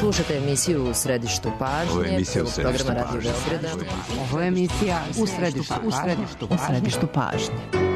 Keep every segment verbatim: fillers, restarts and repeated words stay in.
Slušajte emisiju U središtu pažnje. Ovo je emisija U središtu pažnje. Ovo je emisija U središtu pažnje. U središtu pažnje.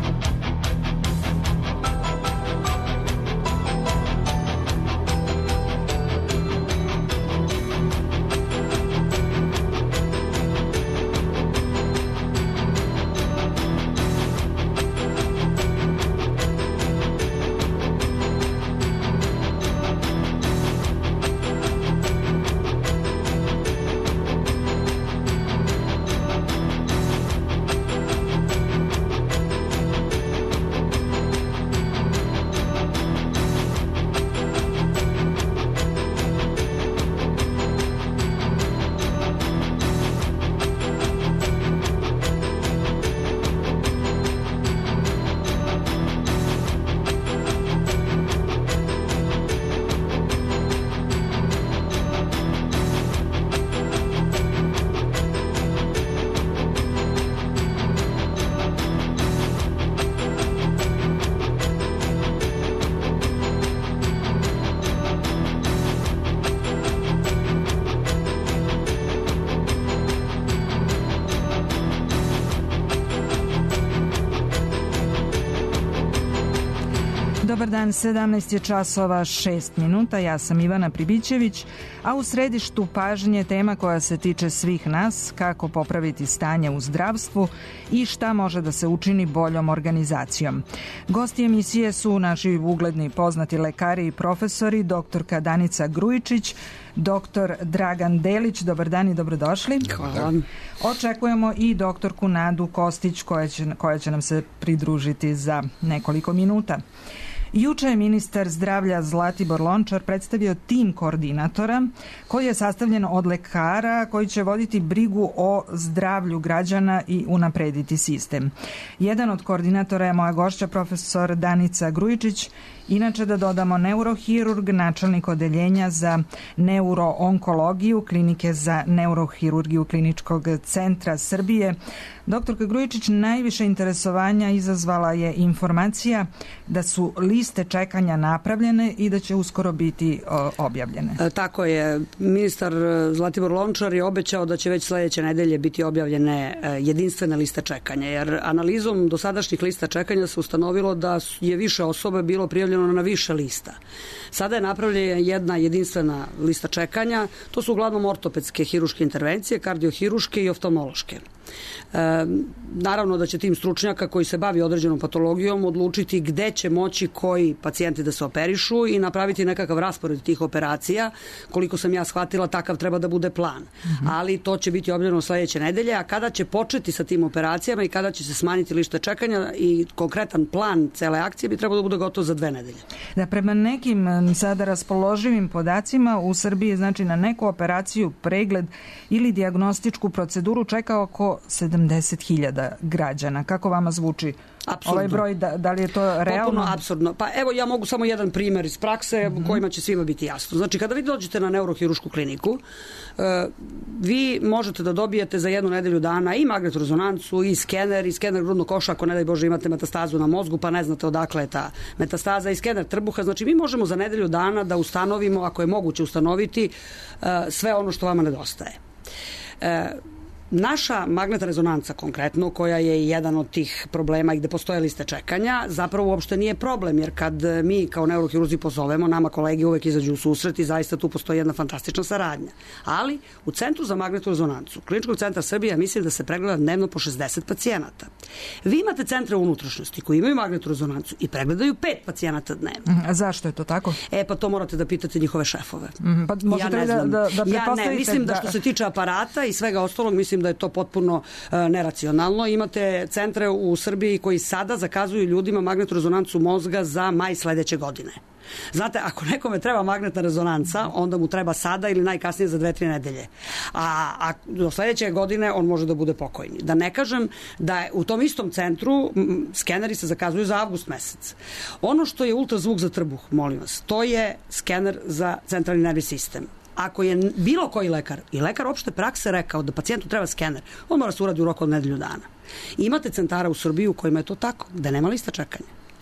Dobar dan, sedamnaest je časova šest minuta, ja sam Ivana Pribićević, a u središtu pažnje tema koja se tiče svih nas, kako popraviti stanje u zdravstvu i šta može da se učini boljom organizacijom. Gosti emisije su naši ugledni poznati lekari i profesori, doktorka Danica Grujičić, doktor Dragan Delić. Dobar dan i dobrodošli. Hvala. Očekujemo i doktorku Nadu Kostić koja će, koja će nam se pridružiti za nekoliko minuta. Juče je ministar zdravlja Zlatibor Lončar predstavio tim koordinatora koji je sastavljen od lekara koji će voditi brigu o zdravlju građana i unaprediti sistem. Jedan od koordinatora je moja gošća, profesor Danica Grujičić, inače da dodamo neurohirurg, načelnik odeljenja za neuroonkologiju Klinike za neurohirurgiju Kliničkog centra Srbije. Doktorka Grujičić, najviše interesovanja izazvala je informacija da su liste čekanja napravljene i da će uskoro biti o, objavljene. E, tako je. Ministar Zlatibor Lončar je obećao da će već sledeće nedelje biti objavljene e, jedinstvene liste čekanja, jer analizom dosadašnjih lista čekanja se ustanovilo da je više osoba bilo prijavljeno na više lista. Sada je napravljena jedna jedinstvena lista čekanja, to su uglavnom ortopedske hiruške intervencije, kardiohiruške i oftalmološke. E, naravno da će tim stručnjaka koji se bavi određenom patologijom odlučiti gde će moći koji pacijenti da se operišu i napraviti nekakav raspored tih operacija. Koliko sam ja shvatila, takav treba da bude plan. Mm-hmm. Ali to će biti objavljeno sledeće nedelje, a kada će početi sa tim operacijama i kada će se smanjiti liste čekanja i konkretan plan cele akcije bi trebalo da bude gotovo za dve nedelje. Da, prema nekim sada raspoloživim podacima u Srbiji, znači na neku operaciju, pregled ili dijagnostičku proceduru čeka oko sedamdeset hiljada građana. Kako vama zvuči apsurdno ovaj broj? Da, da li je to realno? Potpuno apsurdno. Pa evo, ja mogu samo jedan primer iz prakse mm-hmm. kojima će svima biti jasno. Znači, kada vi dođete na neurohirušku kliniku, uh, vi možete da dobijete za jednu nedelju dana i magnetnu rezonancu, i skener, i skener grudnog koša, ako ne daj Bože imate metastazu na mozgu, pa ne znate odakle je ta metastaza, i skener trbuha. Znači, mi možemo za nedelju dana da ustanovimo, ako je moguće ustanoviti, uh, sve ono što vama nedostaje. Uh, Naša magnetna rezonanca konkretno, koja je jedan od tih problema i gde postoje liste čekanja, zapravo uopšte nije problem, jer kad mi kao neurohirurzi pozovemo, nama kolege uvek izađu u susret i zaista tu postoji jedna fantastična saradnja. Ali u Centru za magnetnu rezonancu Kliničkog centra Srbije mislim da se pregleda dnevno po šezdeset pacijenata. Vi imate centre unutrašnjosti koji imaju magnetnu rezonancu i pregledaju pet pacijenata dnevno. A zašto je to tako? E pa to morate da pitate njihove šefove. Mm, pa možete ja li da, da, da ja ne, mislim da što se tiče aparata i svega ostalog, mislim da je to potpuno uh, neracionalno. Imate centre u Srbiji koji sada zakazuju ljudima magnetnu rezonancu mozga za maj sledeće godine. Znate, ako nekome treba magnetna rezonanca, onda mu treba sada ili najkasnije za dve, tri nedelje. A, a do sledeće godine on može da bude pokojni. Da ne kažem da je u tom istom centru m, skeneri se zakazuju za avgust mesec. Ono što je ultrazvuk za trbuh, molim vas, to je skener za centralni nervni sistem. Ako je bilo koji lekar i lekar opšte prakse rekao da pacijentu treba skener, on mora se uradi u roku od nedelju dana. Imate centara u Srbiji u kojima je to tako, da nema lista čekanja.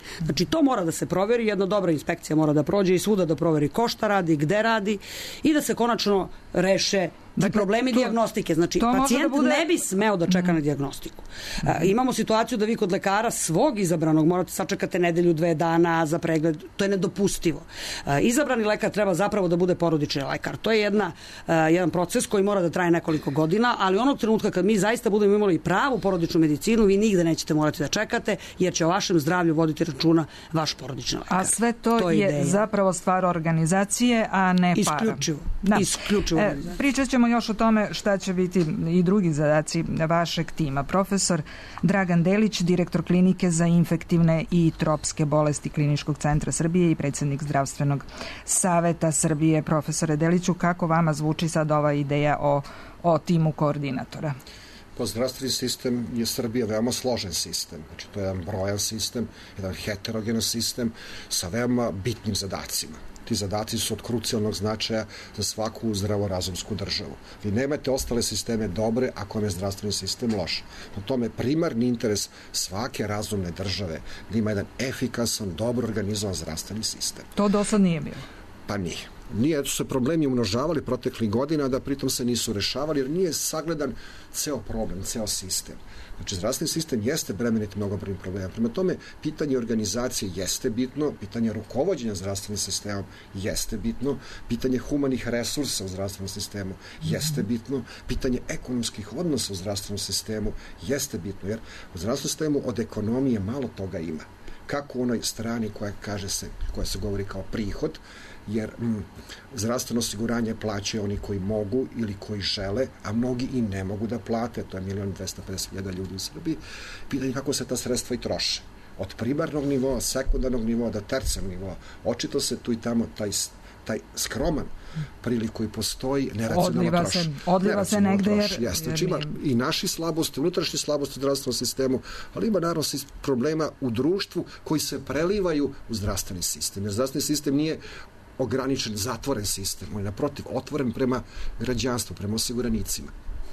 Znači, to mora da se proveri, jedna dobra inspekcija mora da prođe i svuda da proveri ko šta radi, gde radi i da se konačno reše dakle, problemi to, dijagnostike. Znači, pacijent da bude... ne bi smeo da čeka mm. na dijagnostiku. Mm. A, imamo situaciju da vi kod lekara svog izabranog morate sačekate nedelju, dve dana za pregled. To je nedopustivo. A, izabrani lekar treba zapravo da bude porodični lekar. To je jedna, a, jedan proces koji mora da traje nekoliko godina, ali onog trenutka kad mi zaista budemo imali pravu porodičnu medicinu, vi nigde nećete morati da čekate, jer će o vašem zdravlju voditi računa vaš porodični lekar. A sve to, to je ideja. Zapravo stvar organizacije, a ne para. Isključivo. Da. Isključivo. E, pričat ćemo još o tome šta će biti i drugi zadaci vašeg tima. Profesor Dragan Delić, direktor klinike za infektivne i tropske bolesti Kliničkog centra Srbije i predsjednik Zdravstvenog saveta Srbije. Profesore Deliću, kako vama zvuči sad ova ideja o, o timu koordinatora? Pa zdravstveni sistem je Srbija veoma složen sistem. Znači, to je jedan brojan sistem, jedan heterogen sistem sa veoma bitnim zadacima. Ti zadaci su od krucijalnog značaja za svaku zdravorazumsku državu. Vi nemate ostale sisteme dobre ako vam je zdravstveni sistem loš. Na tome primarni interes svake razumne države da ima jedan efikasan, dobro organizovan zdravstveni sistem. To do sad nije bilo? Pa nije. Nije, su se problemi umnožavali proteklih godina, da pritom se nisu rešavali, jer nije sagledan ceo problem, ceo sistem. Znači, zdravstveni sistem jeste bremenit mnogobrojnim problema. Prema tome, pitanje organizacije jeste bitno, pitanje rukovođenja zdravstvenim sistemom jeste bitno, pitanje humanih resursa u zdravstvenom sistemu jeste bitno, pitanje ekonomskih odnosa u zdravstvenom sistemu jeste bitno, jer u zdravstvenom sistemu od ekonomije malo toga ima. Kako u onoj strani koja, kaže se, koja se govori kao prihod, jer mm, zdravstveno osiguranje plaćaju oni koji mogu ili koji žele, a mnogi i ne mogu da plate, to je milion dvesta pedeset hiljada ljudi u Srbiji. Pitanje kako se ta sredstva i troše. Od primarnog nivoa, sekundarnog nivoa do tercijarnog nivoa. Očito se tu i tamo taj, taj skroman prilik koji postoji neracionalno troši. Odliva se negde jer... Jeste, jer ima i naši slabosti, unutrašnje slabosti u zdravstvenom sistemu, ali ima naravno problema u društvu koji se prelivaju u zdravstveni sistem. Jer zdravstveni sistem nije ograničen, zatvoren sistem. On je naprotiv otvoren prema građanstvu, prema osiguranicima.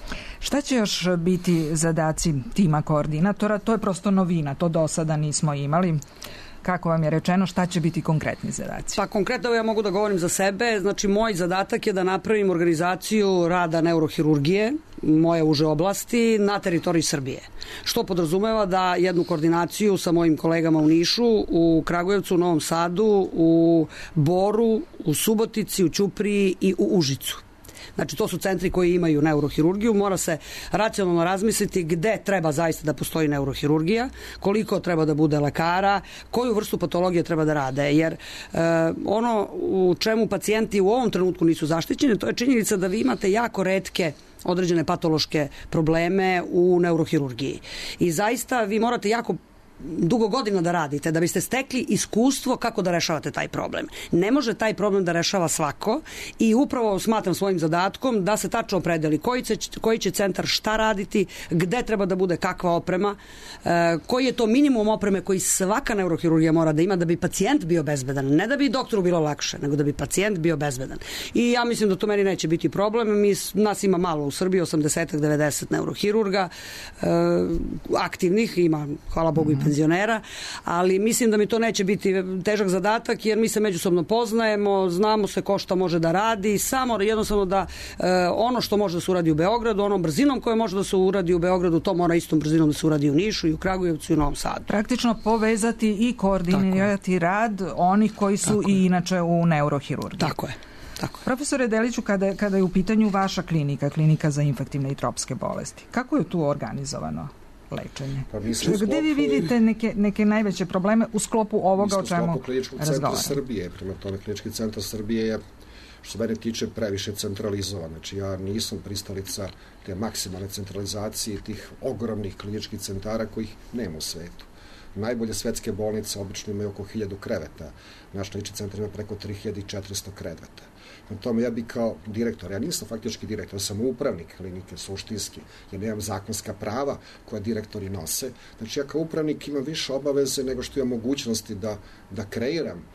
Šta će još biti zadaci tima koordinatora? To je prosto novina, to do sada nismo imali. Kako vam je rečeno, šta će biti konkretni zadaci? Pa konkretno ja mogu da govorim za sebe. Znači, moj zadatak je da napravim organizaciju rada neurohirurgije, moje uže oblasti, na teritoriji Srbije. Što podrazumeva da jednu koordinaciju sa mojim kolegama u Nišu, u Kragujevcu, u Novom Sadu, u Boru, u Subotici, u Ćupriji i u Užicu. Znači, to su centri koji imaju neurohirurgiju. Mora se racionalno razmisliti gde treba zaista da postoji neurohirurgija, koliko treba da bude lekara, koju vrstu patologije treba da rade. Jer e, ono u čemu pacijenti u ovom trenutku nisu zaštićeni, to je činjenica da vi imate jako retke određene patološke probleme u neurohirurgiji. I zaista vi morate jako dugo godina da radite, da biste stekli iskustvo kako da rešavate taj problem. Ne može taj problem da rešava svako i upravo smatram svojim zadatkom da se tačno opredeli koji će, koji će centar šta raditi, gde treba da bude kakva oprema, e, koji je to minimum opreme koji svaka neurohirurgija mora da ima da bi pacijent bio bezbedan. Ne da bi doktoru bilo lakše, nego da bi pacijent bio bezbedan. I ja mislim da to meni neće biti problem. Mi, nas ima malo u Srbiji, osamdeset do devedeset neurohirurga, e, aktivnih, ima, hvala Bogu, i penzionera, ali mislim da mi to neće biti težak zadatak, jer mi se međusobno poznajemo, znamo se ko šta može da radi, samo jednostavno da e, ono što može da se uradi u Beogradu, onom brzinom koje može da se uradi u Beogradu, to mora istom brzinom da se uradi u Nišu i u Kragujevcu i u Novom Sadu. Praktično povezati i koordinirati rad onih koji su Tako i je. inače u neurohirurgiji. Tako je. Tako. Profesore Deliću, kada, kada je u pitanju vaša klinika, klinika za infektivne i tropske bolesti, kako je tu organizovano lečenje? Pa Gde sklopu, vi vidite neke, neke najveće probleme u sklopu ovoga o čemu razgovaramo? Mi smo u sklopu Kliničkog centra Srbije, prema tome Klinički centar Srbije je, što se mene tiče, previše centralizovan. Znači, ja nisam pristalica te maksimalne centralizacije tih ogromnih kliničkih centara kojih nema u svetu. Najbolje svetske bolnice obično imaju oko hiljadu kreveta. Naš klinički centar ima preko tri hiljade četiristo kreveta. Na tome ja bi kao direktor, ja nisam faktički direktor, ja sam upravnik klinike suštinski, jer nemam zakonska prava koja direktori nose. Znači ja kao upravnik imam više obaveze nego što imam mogućnosti da, da kreiram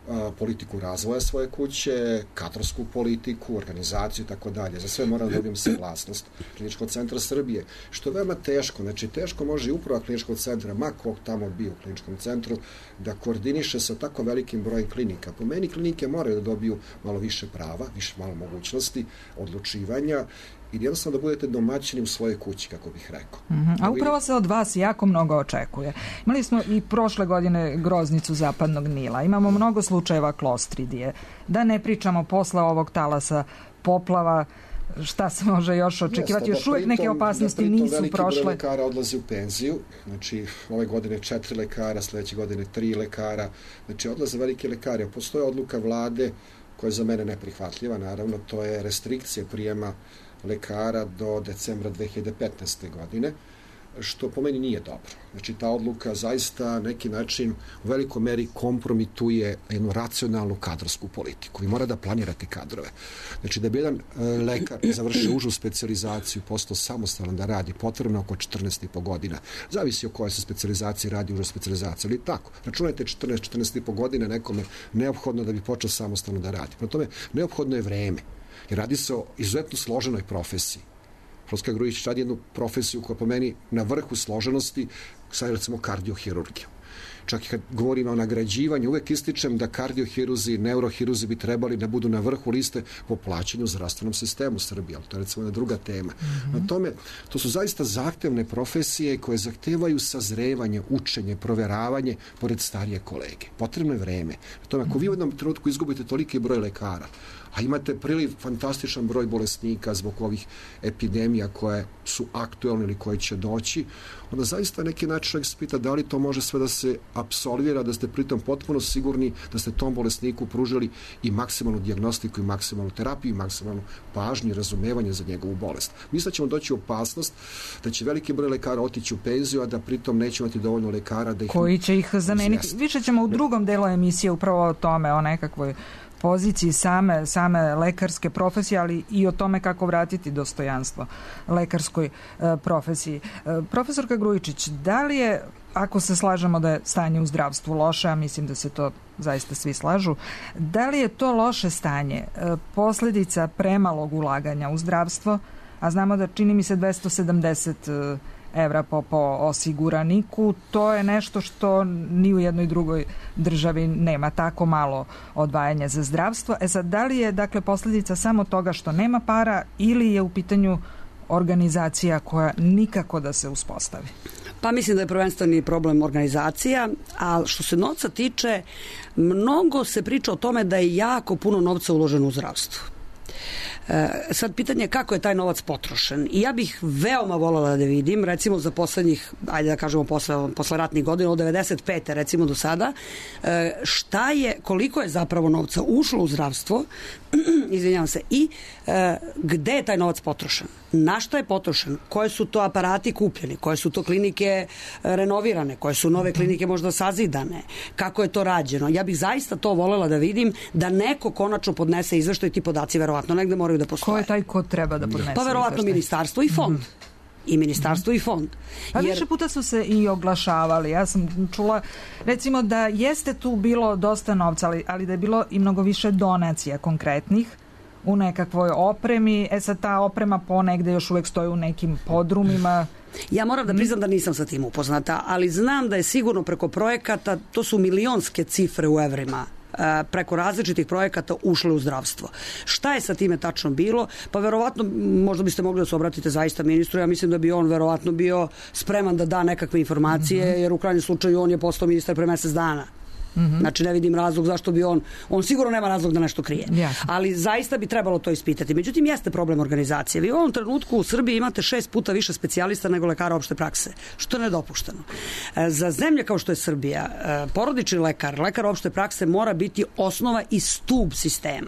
politiku razvoja svoje kuće, kadrovsku politiku, organizaciju i tako dalje. Za sve moram da dobijem saglasnost Kliničkog centra Srbije, što je veoma teško. Znači, teško može i uprava Kliničkog centra, ma kog tamo bio u Kliničkom centru, da koordiniše sa tako velikim brojem klinika. Po meni klinike moraju da dobiju malo više prava, više malo mogućnosti odlučivanja i jednostavno da budete domaćini u svojoj kući, kako bih rekao. Mm-hmm. A upravo se od vas jako mnogo očekuje. Imali smo i prošle godine groznicu Zapadnog Nila. Imamo mnogo slučajeva klostridije. Da ne pričamo posle ovog talasa poplava, šta se može još očekivati? Još uvijek neke opasnosti nisu prošle. Da pritom veliki broj lekara odlazi u penziju. Znači, ove godine četiri lekara, sledeće godine tri lekara. Znači, odlaze veliki lekari. Postoje odluka vlade koja je za mene neprihvatljiva. Naravno, to je restrikcija prijema lekara do decembra dve hiljade petnaeste. godine, što po meni nije dobro. Znači, ta odluka zaista neki način u velikoj meri kompromituje jednu racionalnu kadrovsku politiku. Vi mora da planirate kadrove. Znači, da bi jedan lekar završio užu specijalizaciju, postao samostalan da radi, potrebno oko četrnaest i po godina. Zavisi o kojoj se specijalizaciji radi uža specijalizacija, ali tako. Računajte četrnaest do četrnaest i po godina nekome neophodno da bi počeo samostalno da radi. Prema tome, neophodno je vreme. Jer radi se o izuzetno složenoj profesiji. Proska Grujičić radi jednu profesiju koja po meni na vrhu složenosti, sad recimo kardiohirurgiju. Čak i kad govorimo o nagrađivanju, uvek ističem da kardiohiruzi, neurohiruzi bi trebali da budu na vrhu liste po plaćanju u zdravstvenom sistemu Srbije, ali to je recimo jedna druga tema. Mm-hmm. Na tome, to su zaista zahtevne profesije koje zahtevaju sazrevanje, učenje, proveravanje pored starije kolege. Potrebno je vreme. Na tome, ako vi u jednom trenutku izgubite toliki broj lekara, a imate priliv fantastičan broj bolesnika zbog ovih epidemija koje su aktuelne ili koje će doći, onda zaista neki način čovjek se pita da li to može sve da se apsolvira, da ste pritom potpuno sigurni da ste tom bolesniku pružili i maksimalnu dijagnostiku i maksimalnu terapiju i maksimalnu pažnju i razumevanje za njegovu bolest. Mislim da ćemo doći u opasnost da će veliki broj lekara otići u penziju, a da pritom neće imati dovoljno lekara da ih... Koji će ih zameniti. Izjasni. Više ćemo u drugom delu emisije upravo o tome, o nekakvoj poziciji same, same lekarske profesije, ali i o tome kako vratiti dostojanstvo lekarskoj e, profesiji. E, profesorka Grujičić, da li je, ako se slažemo da je stanje u zdravstvu loše, a mislim da se to zaista svi slažu, da li je to loše stanje e, posljedica premalog ulaganja u zdravstvo, a znamo da čini mi se dvesta sedamdeset e, evra po, po osiguraniku, to je nešto što ni u jednoj drugoj državi nema, tako malo odvajanja za zdravstvo. E sad, da li je dakle posljedica samo toga što nema para ili je u pitanju organizacija koja nikako da se uspostavi? Pa mislim da je prvenstveni problem organizacija, a što se novca tiče, mnogo se priča o tome da je jako puno novca uloženo u zdravstvo. E, sad pitanje je kako je taj novac potrošen i ja bih veoma voljela da vidim, recimo za poslednjih, ajde da kažemo posle, posle ratnih godina, od devedeset pete recimo do sada, e, šta je, koliko je zapravo novca ušlo u zdravstvo, izvinjavam se, i e, gde je taj novac potrošen, na šta je potrošen, koje su to aparati kupljeni, koje su to klinike renovirane, koje su nove klinike možda sazidane, kako je to rađeno. Ja bih zaista to voljela da vidim, da neko konačno podnese izveštaj, ti podaci verovatno negde moraju da postoje. Ko je taj ko treba da podnese? Pa verovatno ministarstvo i fond. Mm-hmm. I ministarstvo mm-hmm. i fond. Pa Jer... više puta su se i oglašavali. Ja sam čula, recimo, da jeste tu bilo dosta novca, ali, ali da je bilo i mnogo više donacija konkretnih u nekakvoj opremi. E sad ta oprema ponegde još uvek stoji u nekim podrumima. Ja moram da priznam da nisam sa tim upoznata, ali znam da je sigurno preko projekata, to su milionske cifre u evrima, preko različitih projekata ušle u zdravstvo. Šta je sa time tačno bilo? Pa verovatno, možda biste mogli da se obratite zaista ministru, ja mislim da bi on verovatno bio spreman da da nekakve informacije, mm-hmm. jer u krajnjem slučaju on je postao ministar pre mesec dana. Mm-hmm. Znači ne vidim razlog zašto bi on, on sigurno nema razlog da nešto krije. Yeah. Ali zaista bi trebalo to ispitati. Međutim, jeste problem organizacije. Vi u ovom trenutku u Srbiji imate šest puta više specijalista nego lekara opšte prakse, što je nedopušteno. Za zemlje kao što je Srbija, porodični lekar, lekar opšte prakse mora biti osnova i stub sistema.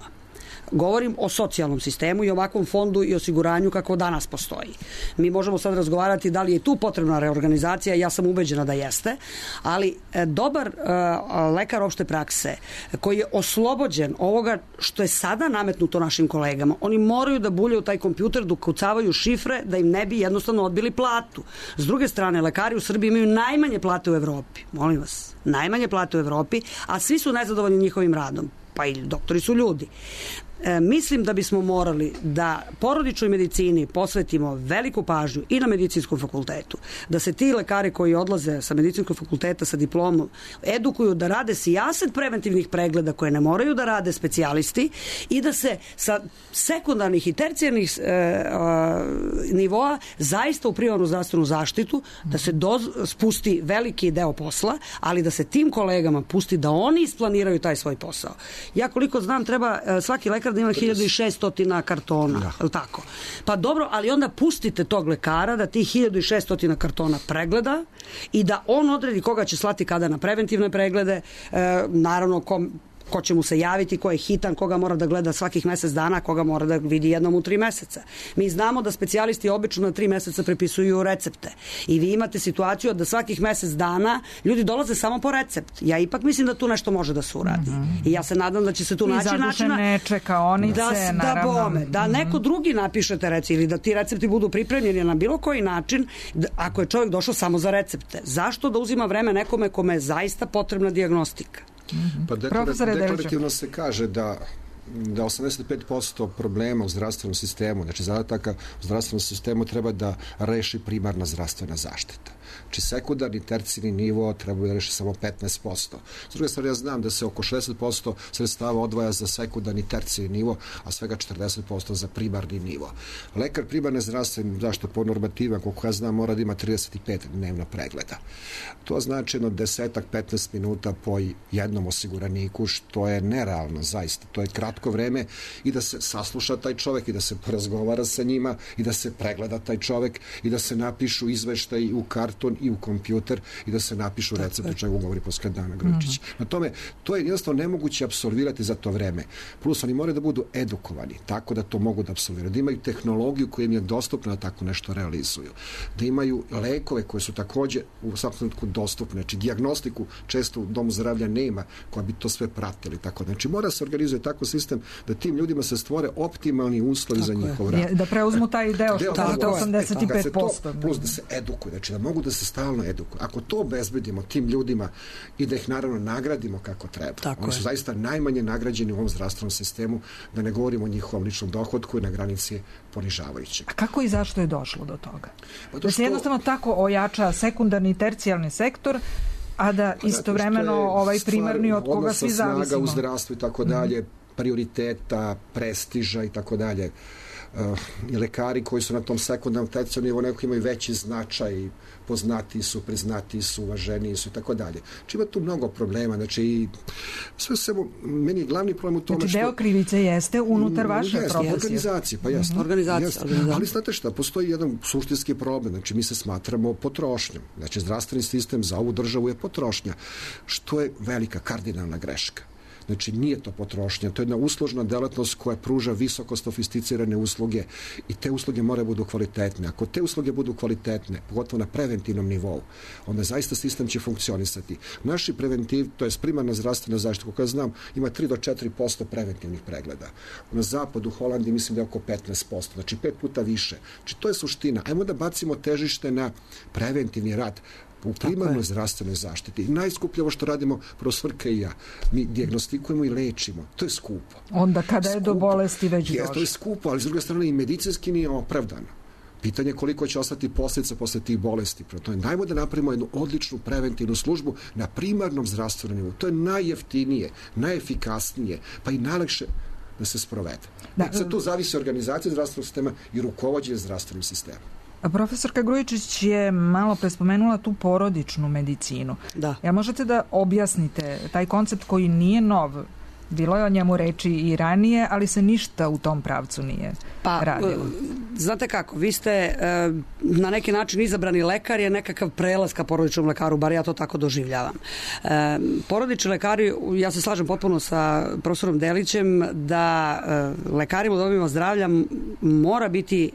Govorim o socijalnom sistemu i ovakvom fondu i osiguranju kako danas postoji. Mi možemo sad razgovarati da li je tu potrebna reorganizacija, ja sam ubeđena da jeste, ali dobar uh, lekar opšte prakse koji je oslobođen ovoga što je sada nametnuto našim kolegama, oni moraju da buljaju taj kompjuter, da ukucavaju šifre, da im ne bi jednostavno odbili platu. S druge strane, lekari u Srbiji imaju najmanje plate u Evropi. Molim vas, najmanje plate u Evropi, a svi su nezadovoljni njihovim radom. Pa i doktori su ljudi. E, mislim da bismo morali da porodičnoj medicini posvetimo veliku pažnju i na medicinskom fakultetu, da se ti lekari koji odlaze sa medicinskog fakulteta sa diplomom edukuju da rade sijaset preventivnih pregleda koje ne moraju da rade specijalisti i da se sa sekundarnih i tercijarnih e, a, nivoa zaista u primarnu zdravstvenu zaštitu da se doz, spusti veliki deo posla, ali da se tim kolegama pusti da oni isplaniraju taj svoj posao. Ja koliko znam treba e, svaki lekar da ima hiljadu šessto kartona, ja. Je li tako? Pa dobro, ali onda pustite tog lekara da tih hiljadu šessto kartona pregleda i da on odredi koga će slati kada na preventivne preglede, e, naravno kom ko će mu se javiti, ko je hitan, koga mora da gleda svakih mesec dana, koga mora da vidi jednom u tri meseca. Mi znamo da specijalisti obično na tri meseca prepisuju recepte i vi imate situaciju da svakih mesec dana ljudi dolaze samo po recept. Ja ipak mislim da tu nešto može da se uradi. Mm-hmm. I ja se nadam da će se tu I naći načina nečekaonice, da, naravno. Da, bome, da neko mm-hmm. drugi napiše te recepte ili da ti recepti budu pripremljeni na bilo koji način da, ako je čovjek došao samo za recepte. Zašto da uzima vreme nekome kome je zaista potrebna dijagnostika? Mm-hmm. Pa deklar- deklarativno se kaže da da osamdeset pet posto problema u zdravstvenom sistemu, znači zadataka u zdravstvenom sistemu treba da reši primarna zdravstvena zaštita. Znači sekundarni, tercijarni nivo treba da reši samo petnaest posto. S druge strane, ja znam da se oko šezdeset posto sredstava odvaja za sekundarni, tercijarni nivo, a svega četrdeset posto za primarni nivo. Lekar primarne zdravstvene zaštite po normativima, koliko ja znam, mora da ima trideset pet dnevno pregleda. To znači jedno desetak, petnaest minuta po jednom osiguraniku, što je nerealno, zaista. To je kratko vreme i da se sasluša taj čovek i da se porazgovara sa njima i da se pregleda taj čovek i da se napišu izveštaj u karton i u kompjuter i da se napišu recept, o čemu govori posle Dana Grujičić. Na tome, to je jednostavno nemoguće apsolvirati za to vreme. Plus, oni moraju da budu edukovani, tako da to mogu da apsolviraju. Da imaju tehnologiju koja im je dostupna da tako nešto realizuju. Da imaju lekove koje su takođe u svakom trenutku dostupne. Znači, dijagnostiku često u domu zdravlja nema koja bi to sve pratili. Tako. Znači, mora se organizuje tako sistem da tim ljudima se stvore optimalni uslovi za njihov rad. Da preuzmu taj deo što je osamdeset pet posto. Plus da se edukuju, znači da mogu da se stalno edukuju. Ako to obezbedimo tim ljudima i da ih naravno nagradimo kako treba. Tako Oni su je. zaista najmanje nagrađeni u ovom zdravstvenom sistemu, da ne govorimo o njihovom ličnom dohodku i na granici ponižavajućeg. A kako i zašto je došlo do toga? Pa da se jednostavno tako ojača sekundarni i tercijarni sektor, a da istovremeno ovaj primarni od koga svi zavisimo. Snaga u zdravstvu i tako dalje, prioriteta, prestiža i tako dalje. Uh, i lekari koji su na tom sekundarnom tercijarnom nivou nekako imaju veći značaj, poznati su, priznati su, uvaženiji su i tako dalje. Znači ima tu mnogo problema, znači i sve se, meni je glavni problem u tome znači, što... Znači deo krivice jeste unutar vaše jest, profesije. Organizacije, pa jeste. Mm-hmm. Organizacija, jest. organizacija. Ali znate šta, postoji jedan suštinski problem, znači mi se smatramo potrošnjom. Znači zdravstveni sistem za ovu državu je potrošnja, što je velika kardinalna greška. Znači, nije to potrošnja, to je jedna uslužna delatnost koja pruža visoko sofisticirane usluge i te usluge moraju budu kvalitetne. Ako te usluge budu kvalitetne, pogotovo na preventivnom nivou, onda zaista sistem će funkcionisati. Naši preventiv, to je primarna zdravstvena zaštita, kako ja znam, ima tri do četiri posto preventivnih pregleda. Na zapadu, u Holandiji, mislim da je oko petnaest posto, znači pet puta više. Znači, to je suština. Ajmo da bacimo težište na preventivni rad u primarnoj zdravstvenoj zaštiti. I najskuplje ovo što radimo profesorka i ja. Mi dijagnostikujemo i lečimo. To je skupo. Onda kada skupo. je do bolesti već je, došlo. To je skupo, ali s druge strane i medicinski nije opravdano. Pitanje je koliko će ostati posljedica posle tih bolesti. To je najbolje da napravimo jednu odličnu preventivnu službu na primarnom zdravstvenom nivou. To je najjeftinije, najefikasnije, pa i najlakše da se sprovede. Da. Sad tu zavisi organizacija zdravstvenog sistema i rukovođenje zdravstvenim sistemom. A profesorka Grujičić je malo pre spomenula tu porodičnu medicinu. Da. Ja možete da objasnite taj koncept koji nije nov Bilo je o njemu reči i ranije, ali se ništa u tom pravcu nije pa, radilo. Znate kako, vi ste na neki način izabrani lekar, je nekakav prelaz ka porodičnom lekaru, bar ja to tako doživljavam. Porodični lekari, ja se slažem potpuno sa profesorom Delićem da lekarima u domovima zdravlja mora biti,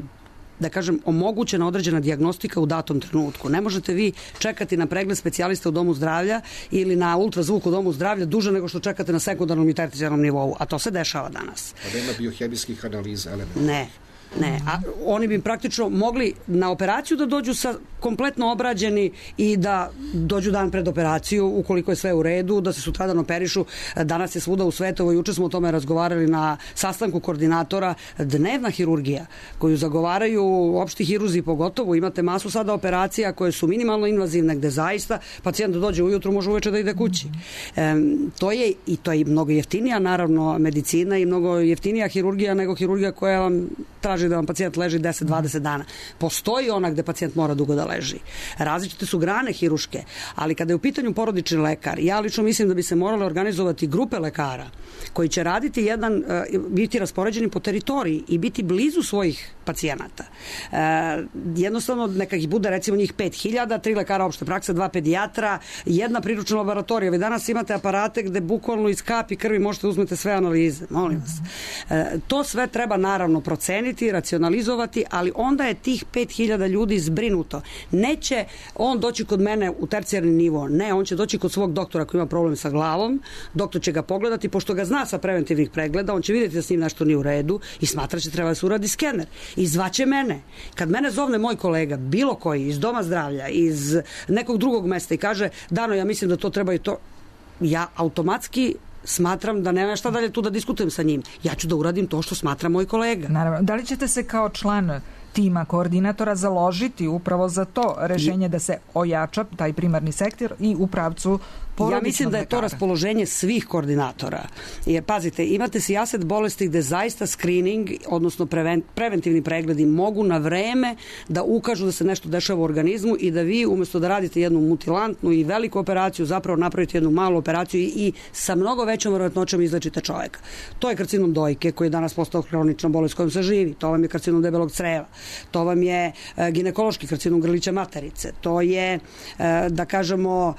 da kažem, omogućena određena dijagnostika u datom trenutku. Ne možete vi čekati na pregled specijalista u domu zdravlja ili na ultrazvuk u domu zdravlja duže nego što čekate na sekundarnom i tercijarnom nivou, a to se dešava danas. Pa nema biohemijskih analiza, elementa. Ne. Ne, a oni bi praktično mogli na operaciju da dođu sa kompletno obrađeni i da dođu dan pred operaciju ukoliko je sve u redu, da se sutradan operišu. Danas je svuda u svetu, juče smo o tome razgovarali na sastanku koordinatora, dnevna hirurgija koju zagovaraju opšti hirurzi, pogotovo imate masu sada operacija koje su minimalno invazivne, gde zaista pacijent dođe ujutru, može uveče da ide kući. E, to je i to je mnogo jeftinija naravno medicina i mnogo jeftinija hirurgija nego hirurgija koja vam traži da vam pacijent leži deset do dvadeset dana. Postoji ona gde pacijent mora dugo da leži. Različite su grane hiruške, ali kada je u pitanju porodični lekar, ja lično mislim da bi se morale organizovati grupe lekara koji će raditi jedan, biti raspoređeni po teritoriji i biti blizu svojih pacijenata. E, jednostavno neka ih bude recimo njih pet hiljada, tri lekara opšte prakse, dva pedijatra, jedna priručna laboratorija. Vi danas imate aparate gde bukvalno iz kapi krvi možete uzmete sve analize. Molim vas. E, to sve treba naravno proceniti, racionalizovati, ali onda je tih pet hiljada ljudi zbrinuto. Neće on doći kod mene u tercijarni nivo, ne, on će doći kod svog doktora koji ima problem sa glavom, doktor će ga pogledati, pošto ga zna sa preventivnih pregleda, on će vidjeti da s njim nešto nije u redu i smatraće treba da se uradi skener. I zvaće mene. Kad mene zovne moj kolega, bilo koji, iz doma zdravlja, iz nekog drugog mesta i kaže, Dano, ja mislim da to treba i to, ja automatski smatram da nema šta dalje tu da diskutujem sa njim. Ja ću da uradim to što smatra moj kolega. Naravno. Da li ćete se kao član tima koordinatora založiti upravo za to rešenje da se ojača taj primarni sektor i u pravcu porodičnog Ja mislim da je to lekara. raspoloženje svih koordinatora. Jer, pazite, imate sijaset bolesti gde zaista screening, odnosno preven, preventivni pregledi mogu na vreme da ukažu da se nešto dešava u organizmu i da vi umjesto da radite jednu mutilantnu i veliku operaciju, zapravo napravite jednu malu operaciju i, i sa mnogo većom verovatnoćom izlečite čoveka. To je karcinom dojke koji je danas postao hronična bolest kojom se živi. To vam je karcinom debelog creva. To vam je e, ginekološki karcinom grlića materice. To je, e, da kažemo,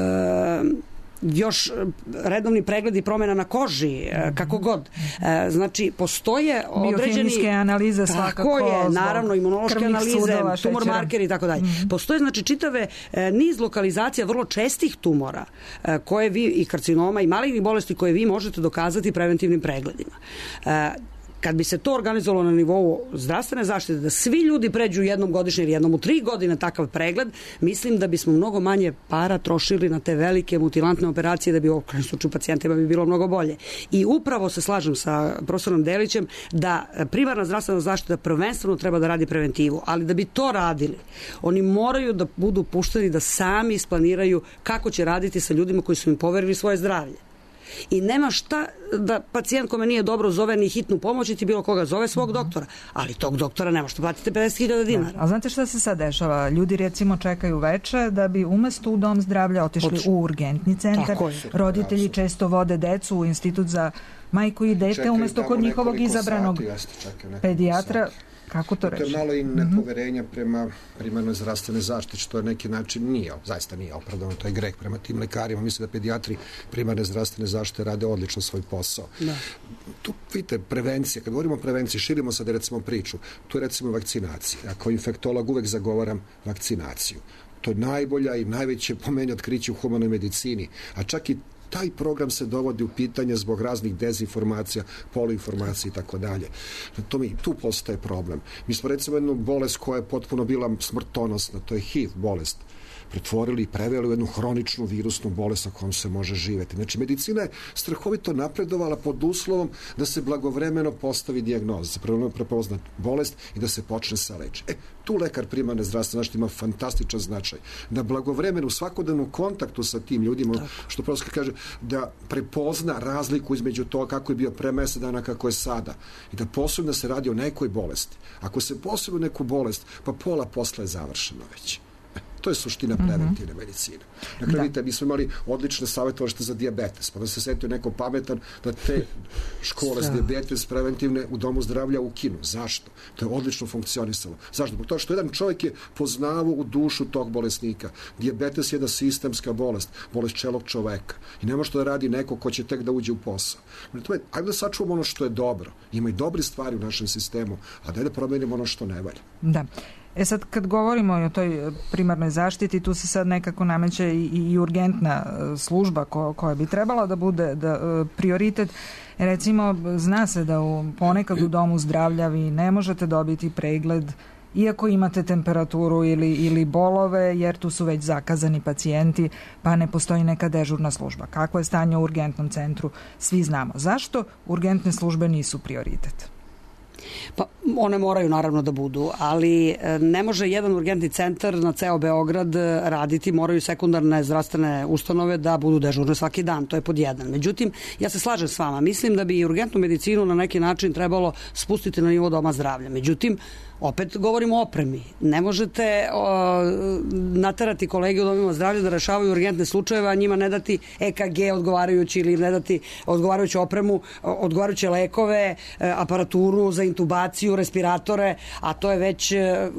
e, još redovni pregledi promjena na koži, kako god. Znači, postoje određeni... Biohemijske analize svakako. Tako je, naravno, imunološke analize, sudova, tumor markeri i tako dalje. Mm. Postoje, znači, čitave niz lokalizacija vrlo čestih tumora koje vi, i karcinoma i malignih bolesti koje vi možete dokazati preventivnim pregledima. Kad bi se to organizovalo na nivou zdravstvene zaštite, da svi ljudi pređu jednom godišnje ili jednom u tri godine takav pregled, mislim da bismo mnogo manje para trošili na te velike mutilantne operacije, da bi u krajnjem slučaju pacijentima bi bilo mnogo bolje. I upravo se slažem sa profesorom Delićem da primarna zdravstvena zaštita prvenstveno treba da radi preventivu, ali da bi to radili, oni moraju da budu pušteni da sami isplaniraju kako će raditi sa ljudima koji su im poverili svoje zdravlje. I nema šta da pacijent kome nije dobro zove ni hitnu pomoć, ti bilo koga zove svog doktora, ali tog doktora nema što platite pedeset hiljada dinara. A znate šta se sad dešava? Ljudi recimo čekaju veče da bi umesto u dom zdravlja otišli Otiš. u urgentni centar. Roditelji često vode decu u institut za majku i dete čekaju umesto kod njihovog izabranog sati, pedijatra. Kako to reći? To je malo i nepoverenja prema primarnoj zdravstvene zaštite, što je neki način nije, zaista nije opravdano, to je greh prema tim lekarima. Mislim da pedijatri primarne zdravstvene zaštite rade odlično svoj posao. Da. Tu, vidite, prevencija, kad govorimo o prevenciji, širimo sad recimo priču, tu je recimo vakcinacija. Ja kao infektolog uvek zagovaram vakcinaciju. To je najbolja i najveće po meni otkriće u humanoj medicini, a čak i taj program se dovodi u pitanje zbog raznih dezinformacija, poluinformacija i tako dalje. To mi, tu postaje problem. Mi smo recimo jednu bolest koja je potpuno bila smrtonosna, to je H I V bolest, pretvorili i preveli u jednu hroničnu virusnu bolest sa kojom se može živeti. Znači, medicina je strahovito napredovala pod uslovom da se blagovremeno postavi dijagnoza, da se prepozna bolest i da se počne sa lečenjem. E, tu lekar primarne zdravstvene zaštite ima fantastičan značaj. Da blagovremeno u svakodnevnom kontaktu sa tim ljudima, tako, što prosto kaže, da prepozna razliku između toga kako je bio pre mesec dana, kako je sada. I da posebno se radi o nekoj bolesti. Ako se posebno neku bolest, pa pola posla je završeno već. To je suština preventivne medicine. Dakle, da. vidite, mi smo imali odlične savjetovalište za dijabetes, pa da se setio neko pametan da te škole za dijabetes preventivne u domu zdravlja ukinu. Zašto? To je odlično funkcionisalo. Zašto? Zbog toga što jedan čovjek je poznavao u dušu tog bolesnika. Dijabetes je jedna sistemska bolest, bolest celog čoveka. I ne može to da radi neko ko će tek da uđe u posao. Ajde da sačuvamo ono što je dobro. Ima i dobri stvari u našem sistemu, a da je da promenimo ono što ne valja. Da. E sad, kad govorimo o toj primarnoj zaštiti, tu se sad nekako nameće i, i urgentna služba ko, koja bi trebala da bude da, prioritet. Recimo, zna se da u, ponekad u domu zdravlja vi ne možete dobiti pregled iako imate temperaturu ili, ili bolove, jer tu su već zakazani pacijenti, pa ne postoji neka dežurna služba. Kako je stanje u urgentnom centru? Svi znamo. Zašto urgentne službe nisu prioritet? Pa one moraju naravno da budu, ali ne može jedan urgentni centar na ceo Beograd raditi, moraju sekundarne zdravstvene ustanove da budu dežurne svaki dan, to je pod jedan. Međutim, ja se slažem s vama, mislim da bi i urgentnu medicinu na neki način trebalo spustiti na nivo doma zdravlja. Međutim, opet govorimo o opremi. Ne možete o, naterati kolege u domima zdravlja da rešavaju urgentne slučajeve, a njima ne dati E K G odgovarajući ili ne dati odgovarajuću opremu, odgovarajuće lekove, aparaturu za intubaciju, respiratore, a to je već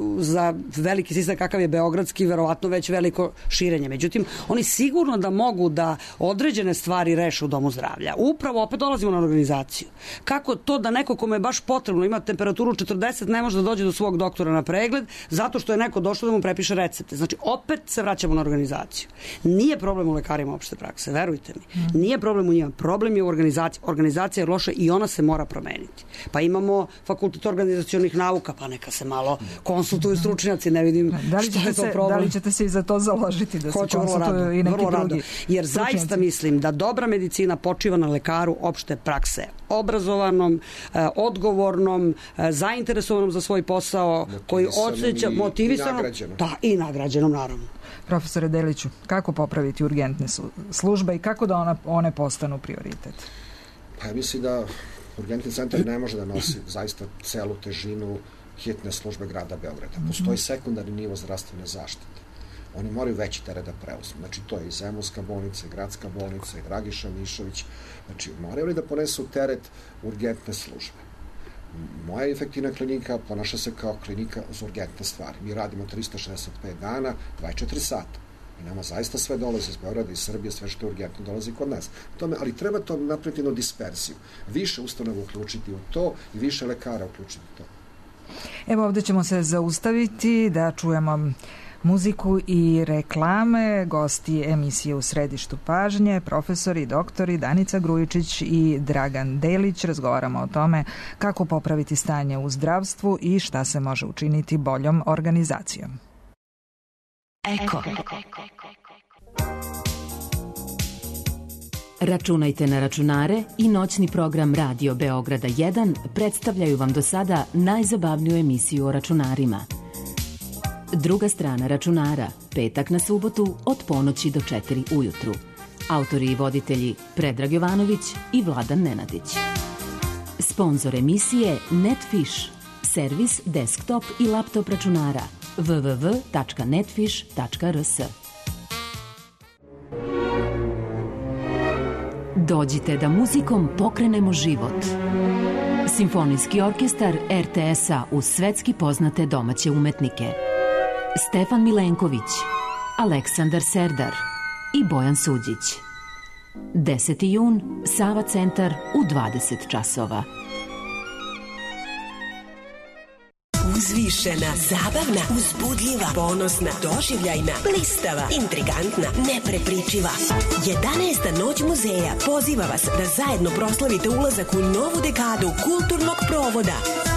za veliki sistem kakav je beogradski, verovatno već veliko širenje. Međutim, oni sigurno da mogu da određene stvari reše u domu zdravlja. Upravo opet dolazimo na organizaciju. Kako to da neko kome je baš potrebno ima temperaturu četrdeset ne može da dođe do svog doktora na pregled zato što je neko došao da mu prepiše recepte. Znači, opet se vraćamo na organizaciju. Nije problem u lekarima opšte prakse, verujte mi. Nije problem u njima. Problem je u organizaciji. Organizacija je loša i ona se mora promeniti. Pa imamo fakultet organizacionih nauka, pa neka se malo konsultuju stručnjaci, ne vidim da što je to se, problem. Da li ćete se i za to založiti da Hoću se konsultuju i neki drugi rado. Jer stručnjaci. Zaista mislim da dobra medicina počiva na lekaru opšte prakse. Obrazovanom, odgovornom, zainteresovanom za svoj posao, koji osjeća motivisanom i, da, i nagrađenom, naravno. Profesore Deliću, kako popraviti urgentne službe i kako da ona, one postanu prioritet? Pa ja mislim da urgentni centar ne može da nosi zaista celu težinu hitne službe grada Beograda. Postoji sekundarni nivo zdravstvene zaštite. Oni moraju veći teret da preuzmu. Znači, to je i Zemunska bolnica, i Gradska bolnica, i Dragiša Mišović. Znači, moraju li da ponesu teret urgentne službe? Moja infektivna klinika ponaša se kao klinika za urgentne stvari. Mi radimo trista šezdeset pet dana, dvadeset četiri sata. I nama zaista sve dolazi iz Beograda, iz Srbije, sve što je urgentno dolazi kod nas. Tome, ali treba to napraviti jednu disperziju. Više ustanova uključiti u to i više lekara uključiti u to. Evo, ovde ćemo se zaustaviti da čujemo muziku i reklame. Gosti emisije U središtu pažnje, profesori i doktori Danica Grujičić i Dragan Delić. Razgovaramo o tome kako popraviti stanje u zdravstvu i šta se može učiniti boljom organizacijom. Eko. Računajte na računare i noćni program Radio Beograda jedan predstavljaju vam do sada najzabavniju emisiju o računarima. Druga strana računara, petak na subotu od ponoći do četiri ujutru. Autori i voditelji Predrag Jovanović i Vladan Nenadić. Sponzor emisije Netfish, servis desktop i laptop računara w w w tačka netfish tačka r s. Dođite da muzikom pokrenemo život. Simfonijski orkestar R T S-a uz svetski poznate domaće umetnike. Stefan Milenković, Aleksandar Serdar i Bojan Suđić. deseti jun, Sava centar u dvadeset časova. Uzvišena, zabavna, uzbudljiva, ponosna, doživljajna, blistava, intrigantna, neprepričiva. jedanaesta noć muzeja poziva vas da zajedno proslavite ulazak u novu dekadu kulturnog provoda.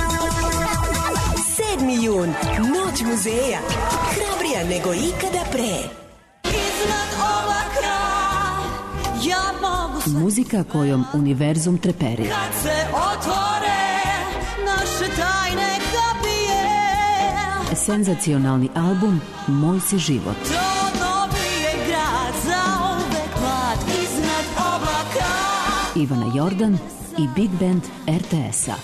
sedmi jun, noć muzeja, hrabrija nego ikada pre. Iznad oblaka ja mogu sve... Muzika kojom univerzum treperi. Kad se otvore naše tajne kapije. Senzacionalni album Moj si život. To dobije grad za uvek mlad iznad oblaka. Ivana Jordan i Big Band R T S-a.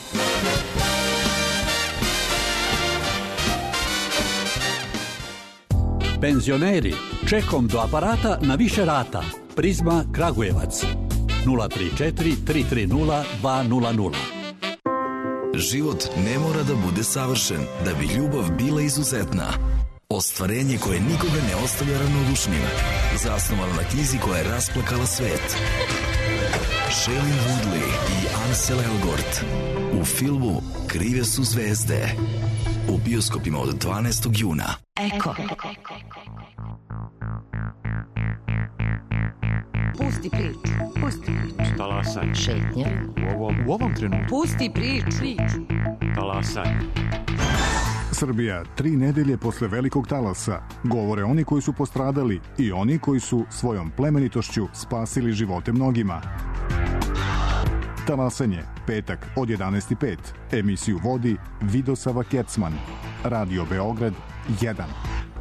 Penzioneri, čekom do aparata na više rata. Prizma Kragujevac. nula tri četiri tri tri nula dva nula nula. Život ne mora da bude savršen da bi ljubav bila izuzetna. Ostvarenje koje nikoga ne ostavlja ravnodušnim. Zasnovano na knjizi koja je rasplakala svet. Shailene Woodley i Ansel Elgort u filmu Krive su zvezde. U bioskopima od dvanaestog juna. Eko. Pusti priču. Pusti priču. Talasanje. Šetnja. U ovom, u ovom trenutku. Pusti priču. Talasanje. Srbija, tri nedelje posle velikog talasa, govore oni koji su postradali i oni koji su svojom plemenitošću spasili živote mnogima. Talasanje, petak od jedanaest i pet. Emisiju vodi Vidosava Kecman. Radio Beograd jedan.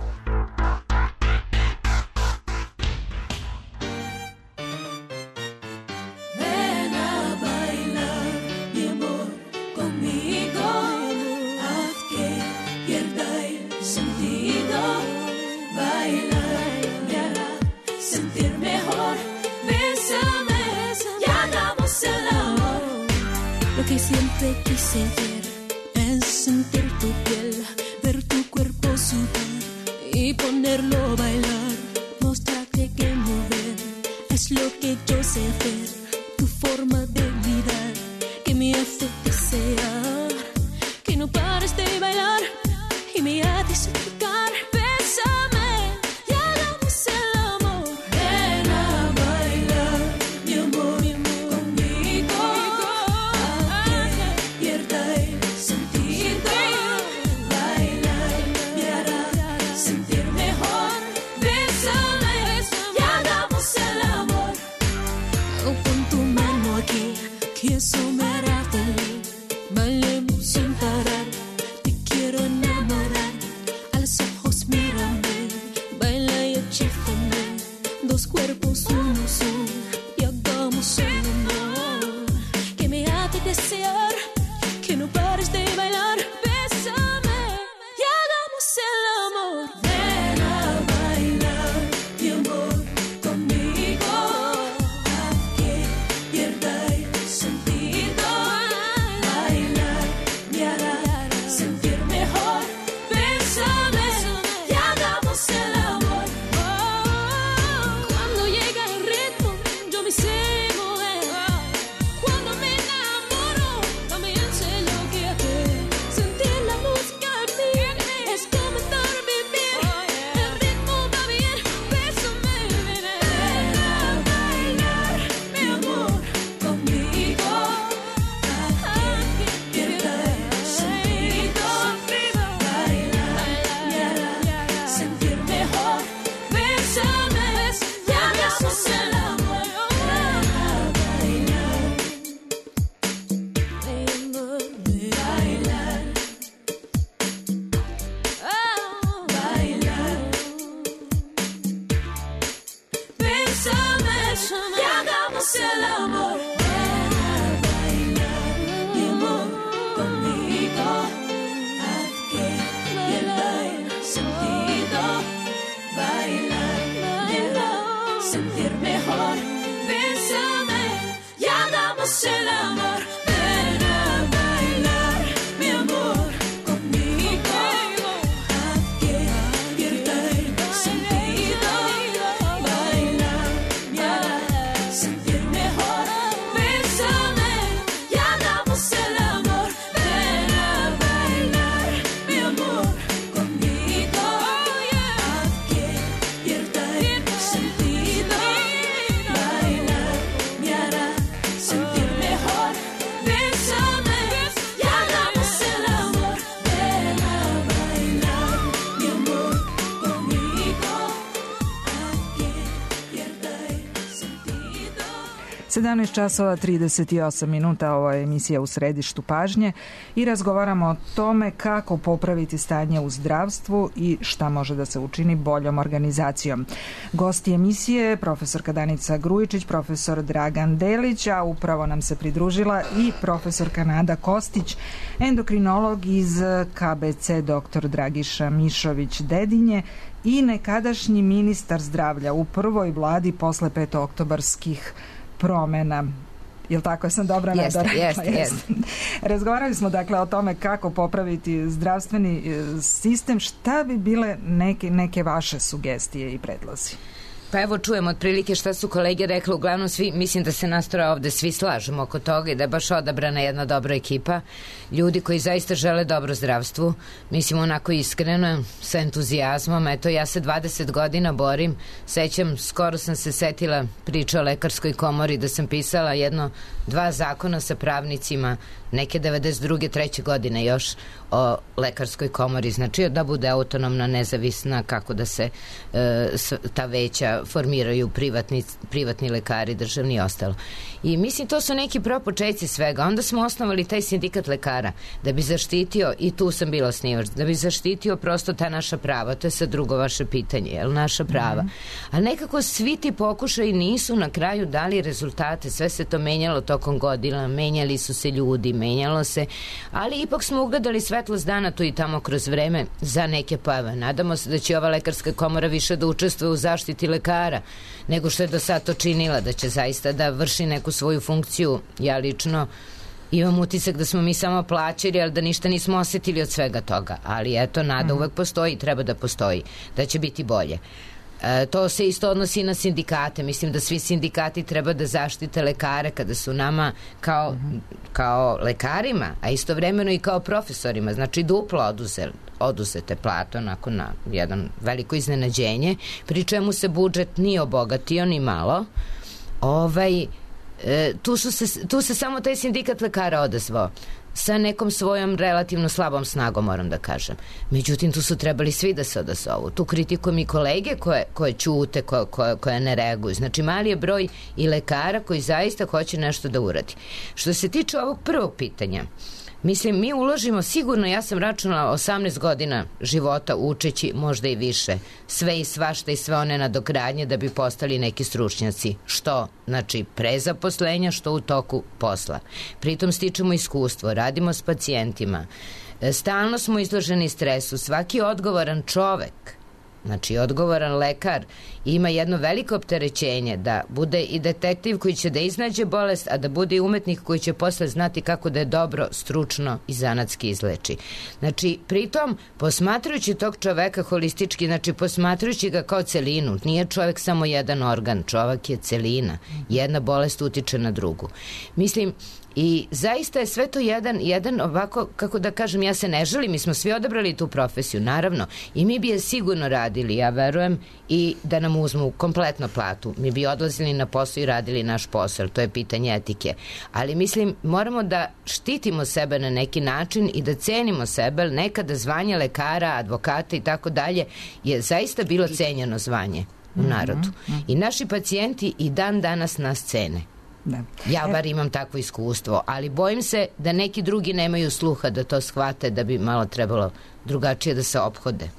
Que siempre quise ver es sentir tu piel, ver tu cuerpo sudar y ponerlo a bailar, mostrarte que mover es lo que yo sé hacer, tu forma de mirar que me hace desear que no pares de bailar y me haces tocar. Bésame y hagamos el amor. Ven a bailar, mi amor, mi amor. Que eso me hará feliz. Bailemos sin parar. Te quiero enamorar. A los ojos mírame. Baila y hechízame. Dos cuerpos, uno son. Y hagamos el amor que me hace desear que no pares de bailar. Bésame y hagamos el amor. Ven a bailar, mi amor, conmigo. Haz que pierda sentido, bailar me hará sentir mejor. Bésame y hagamos el amor. Oh, cuando llega el ritmo, yo me sé mover. Cuando me enamoro, también sé lo que hacer. Sentir la música al fin es comenzar a vivir. El ritmo va bien, bésame, bebé. Ven a bailar, mi amor, conmigo. El amor, ven a bailar, mi amor, conmigo. Haz que pierda el sentido. Bailar me hará sentir mejor. Bésame y hagamos el amor. Ven a bailar, mi amor, conmigo. Haz que pierda el sentido. Bailar me hará sentir mejor. Bésame y hagamos el amor. Ven a bailar, mi amor, conmigo. Haz que pierda el sentido. Bailar me hará sentir mejor. sedamnaest časova trideset osam minuta, ovo je emisija U središtu pažnje i razgovaramo o tome kako popraviti stanje u zdravstvu i šta može da se učini boljom organizacijom. Gosti emisije profesorka Danica Grujičić, profesor Dragan Delić, a upravo nam se pridružila i profesorka Nada Kostić, endokrinolog iz K B C doktor Dragiša Mišović-Dedinje i nekadašnji ministar zdravlja u prvoj vladi posle petooktobarskih promena. Jel tako, sam dobra jeste, nada rekla? Jeste, jeste. Razgovarali smo dakle o tome kako popraviti zdravstveni sistem. Šta bi bile neke, neke vaše sugestije i predlozi? Pa evo čujemo otprilike šta su kolege rekli, uglavnom svi, mislim da se nas troje ovde svi slažemo oko toga i da je baš odabrana jedna dobra ekipa, ljudi koji zaista žele dobro zdravstvu, mislim onako iskreno, sa entuzijazmom. Eto, ja se dvadeset godina borim, sećam, skoro sam se setila priča o lekarskoj komori, da sam pisala jedno, dva zakona sa pravnicima, neke devedeset druge treće godine još, o lekarskoj komori, znači da bude autonomna, nezavisna, kako da se e, ta veća formiraju privatni, privatni lekari, državni i ostalo. I mislim, to su neki propočetci svega. Onda smo osnovali taj sindikat lekara da bi zaštitio, i tu sam bila osnivač, da bi zaštitio prosto ta naša prava. To je sad drugo vaše pitanje, jel, naša prava. Mm. Ali nekako svi ti pokušaji nisu na kraju dali rezultate. Sve se to menjalo tokom godina, menjali su se ljudi, menjalo se, ali ipak smo ugledali svetlost dana tu i tamo kroz vreme za neke pojave. Nadamo se da će ova lekarska komora više da učestvuje u zaštiti lekara nego što je do sad to činila, da će zaista da vrši neku svoju funkciju. Ja lično imam utisak da smo mi samo plaćali, ali da ništa nismo osetili od svega toga. Ali eto, nada uvek postoji i treba da postoji, da će biti bolje. E, to se isto odnosi na sindikate. Mislim da svi sindikati treba da zaštite lekare kada su nama kao, mm-hmm. kao lekarima, a istovremeno i kao profesorima, znači duplo oduzeli oduzete plate onako na jedan veliko iznenađenje, pri čemu se budžet nije obogatio ni malo. Ovaj, e, tu, su se, tu se samo taj sindikat lekara odazvao sa nekom svojom relativno slabom snagom, moram da kažem. Međutim, tu su trebali svi da se odazovu. Tu kritikujem i kolege koje, koje ćute, koje, koje, koje ne reaguju. Znači, mali je broj i lekara koji zaista hoće nešto da uradi. Što se tiče ovog prvog pitanja, mislim, mi uložimo sigurno, ja sam računala osamnaest godina života učeći, možda i više, sve i svašta i sve one nadogradnje da bi postali neki stručnjaci, što znači pre zaposlenja, što u toku posla. Pritom stičemo iskustvo, radimo s pacijentima, stalno smo izloženi stresu, svaki odgovoran čovek, znači odgovoran lekar, ima jedno veliko opterećenje da bude i detektiv koji će da iznađe bolest, a da bude i umetnik koji će posle znati kako da je dobro, stručno i zanatski izleči. Znači, pritom, posmatrajući tog čoveka holistički, znači posmatrajući ga kao celinu, nije čovek samo jedan organ, čovek je celina. Jedna bolest utiče na drugu. Mislim, i zaista je sve to jedan, jedan ovako, kako da kažem, ja se ne želim, mi smo svi odabrali tu profesiju, naravno, i mi bi je sigurno radili, ja verujem, i da nam uzmu kompletno platu. Mi bi odlazili na posao i radili naš posao, to je pitanje etike. Ali mislim, moramo da štitimo sebe na neki način i da cenimo sebe, nekada zvanje lekara, advokata i tako dalje je zaista bilo cenjeno zvanje u narodu. I naši pacijenti i dan danas nas cene. Da. Ja bar imam takvo iskustvo, ali bojim se da neki drugi nemaju sluha da to shvate, da bi malo trebalo drugačije da se ophode.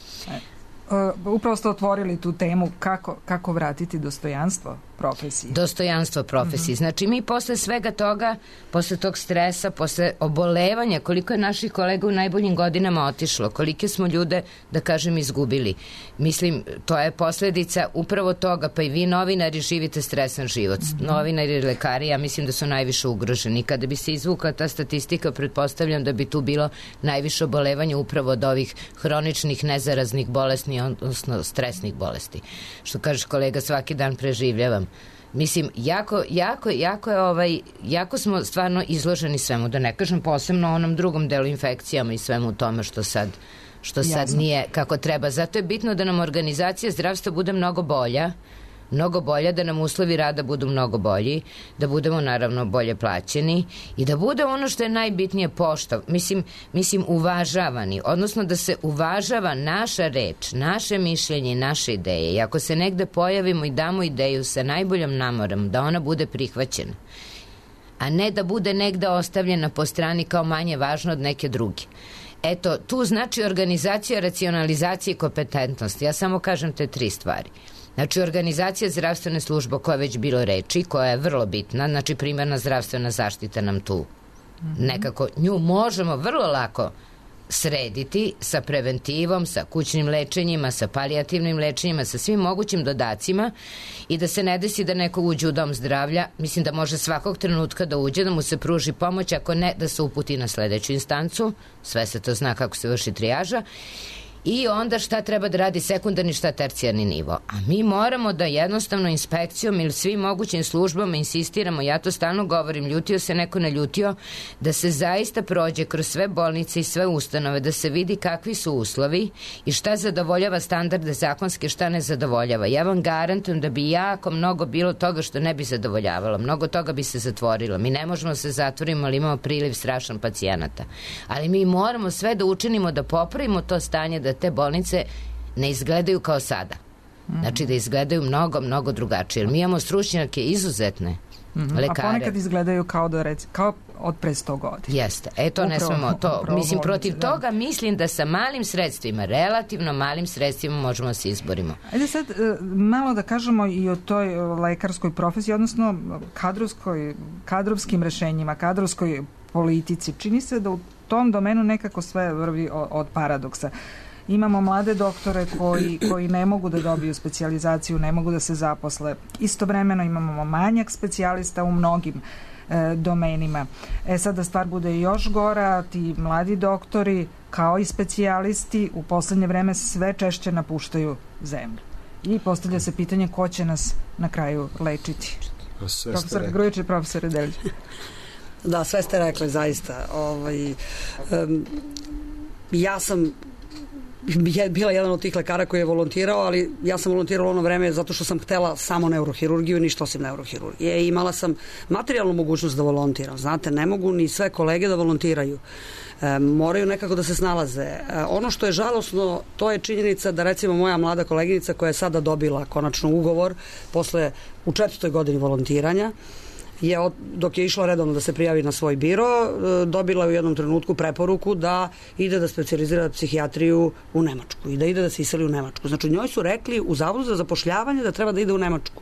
Uh, upravo ste otvorili tu temu kako, kako vratiti dostojanstvo profesiji. Dostojanstvo profesiji. Mm-hmm. Znači mi posle svega toga, posle tog stresa, posle obolevanja, koliko je naših kolega u najboljim godinama otišlo, kolike smo ljude, da kažem, izgubili. Mislim, to je posledica upravo toga, pa i vi novinari živite stresan život. Mm-hmm. Novinari i lekari, ja mislim da su najviše ugroženi. Kada bi se izvukla ta statistika, pretpostavljam da bi tu bilo najviše obolevanja upravo od ovih hroničnih nezaraznih bolesti, odnosno stresnih bolesti. Što kažeš, kolega, svaki dan preživljavam. Mislim, jako, jako, jako je ovaj, jako smo stvarno izloženi svemu, da ne kažem posebno onom drugom delu infekcijama i svemu tome što sad, što sad nije kako treba. Zato je bitno da nam organizacija zdravstva bude mnogo bolja, mnogo bolja, da nam uslovi rada budu mnogo bolji, da budemo naravno bolje plaćeni i da bude ono što je najbitnije pošta, mislim, mislim uvažavani, odnosno da se uvažava naša reč, naše mišljenje i naše ideje i ako se negde pojavimo i damo ideju sa najboljom namorom, da ona bude prihvaćena, a ne da bude negde ostavljena po strani kao manje važno od neke druge. Eto, tu znači organizacija, racionalizacija i kompetentnost. Ja samo kažem te tri stvari. Znači, organizacija zdravstvene službe o kojoj je već bilo reči, koja je vrlo bitna, znači primarna zdravstvena zaštita nam tu nekako, nju možemo vrlo lako srediti sa preventivom, sa kućnim lečenjima, sa palijativnim lečenjima, sa svim mogućim dodacima i da se ne desi da neko uđe u dom zdravlja, mislim da može svakog trenutka da uđe, da mu se pruži pomoć, ako ne, da se uputi na sledeću instancu, sve se to zna kako se vrši trijaža, i onda šta treba da radi sekundarni, šta tercijarni nivo. A mi moramo da jednostavno inspekcijom ili svim mogućim službama insistiramo, ja to stalno govorim, ljutio se neko ne ljutio, da se zaista prođe kroz sve bolnice i sve ustanove, da se vidi kakvi su uslovi i šta zadovoljava standarde zakonske, šta ne zadovoljava. Ja vam garantujem da bi jako mnogo bilo toga što ne bi zadovoljavalo. Mnogo toga bi se zatvorilo. Mi ne možemo se zatvorimo, ali imamo priliv strašan pacijenata. Ali mi moramo sve da učinimo da popravimo to stanje, da te bolnice ne izgledaju kao sada. Znači da izgledaju mnogo, mnogo drugačije. Jer mi imamo stručnjake izuzetne, mm-hmm. lekare. A ponekad izgledaju kao, da reci, kao od pre sto godina. Jeste. E to upravo, ne smemo. To, mislim, protiv bolnice, toga da. Mislim da sa malim sredstvima, relativno malim sredstvima možemo se izborimo. Ajde sad malo da kažemo i o toj lekarskoj profesiji, odnosno kadrovskoj, kadrovskim rešenjima, kadrovskoj politici. Čini se da u tom domenu nekako sve vrvi od paradoksa. Imamo mlade doktore koji, koji ne mogu da dobiju specijalizaciju, ne mogu da se zaposle. Istovremeno imamo manjak specijalista u mnogim e, domenima. E sad da stvar bude još gora, ti mladi doktori kao i specijalisti u poslednje vreme sve češće napuštaju zemlju. I postavlja se pitanje ko će nas na kraju lečiti. Profesor Grujić i profesor Redelić. Da, sve ste rekli zaista. Ovaj, um, ja sam je bila jedan od tih lekara koji je volontirao, ali ja sam volontirala ono vreme zato što sam htela samo neurohirurgiju, ništa osim neurohirurgije. I imala sam materijalnu mogućnost da volontiram. Znate, ne mogu ni sve kolege da volontiraju. E, moraju nekako da se snalaze. E, ono što je žalosno, to je činjenica da recimo moja mlada koleginica koja je sada dobila konačno ugovor posle u četvrtoj godini volontiranja, je od, dok je išla redovno da se prijavi na svoj biro, dobila u jednom trenutku preporuku da ide da specijalizira psihijatriju u Nemačku i da ide da se iseli u Nemačku. Znači njoj su rekli u Zavodu za zapošljavanje da treba da ide u Nemačku.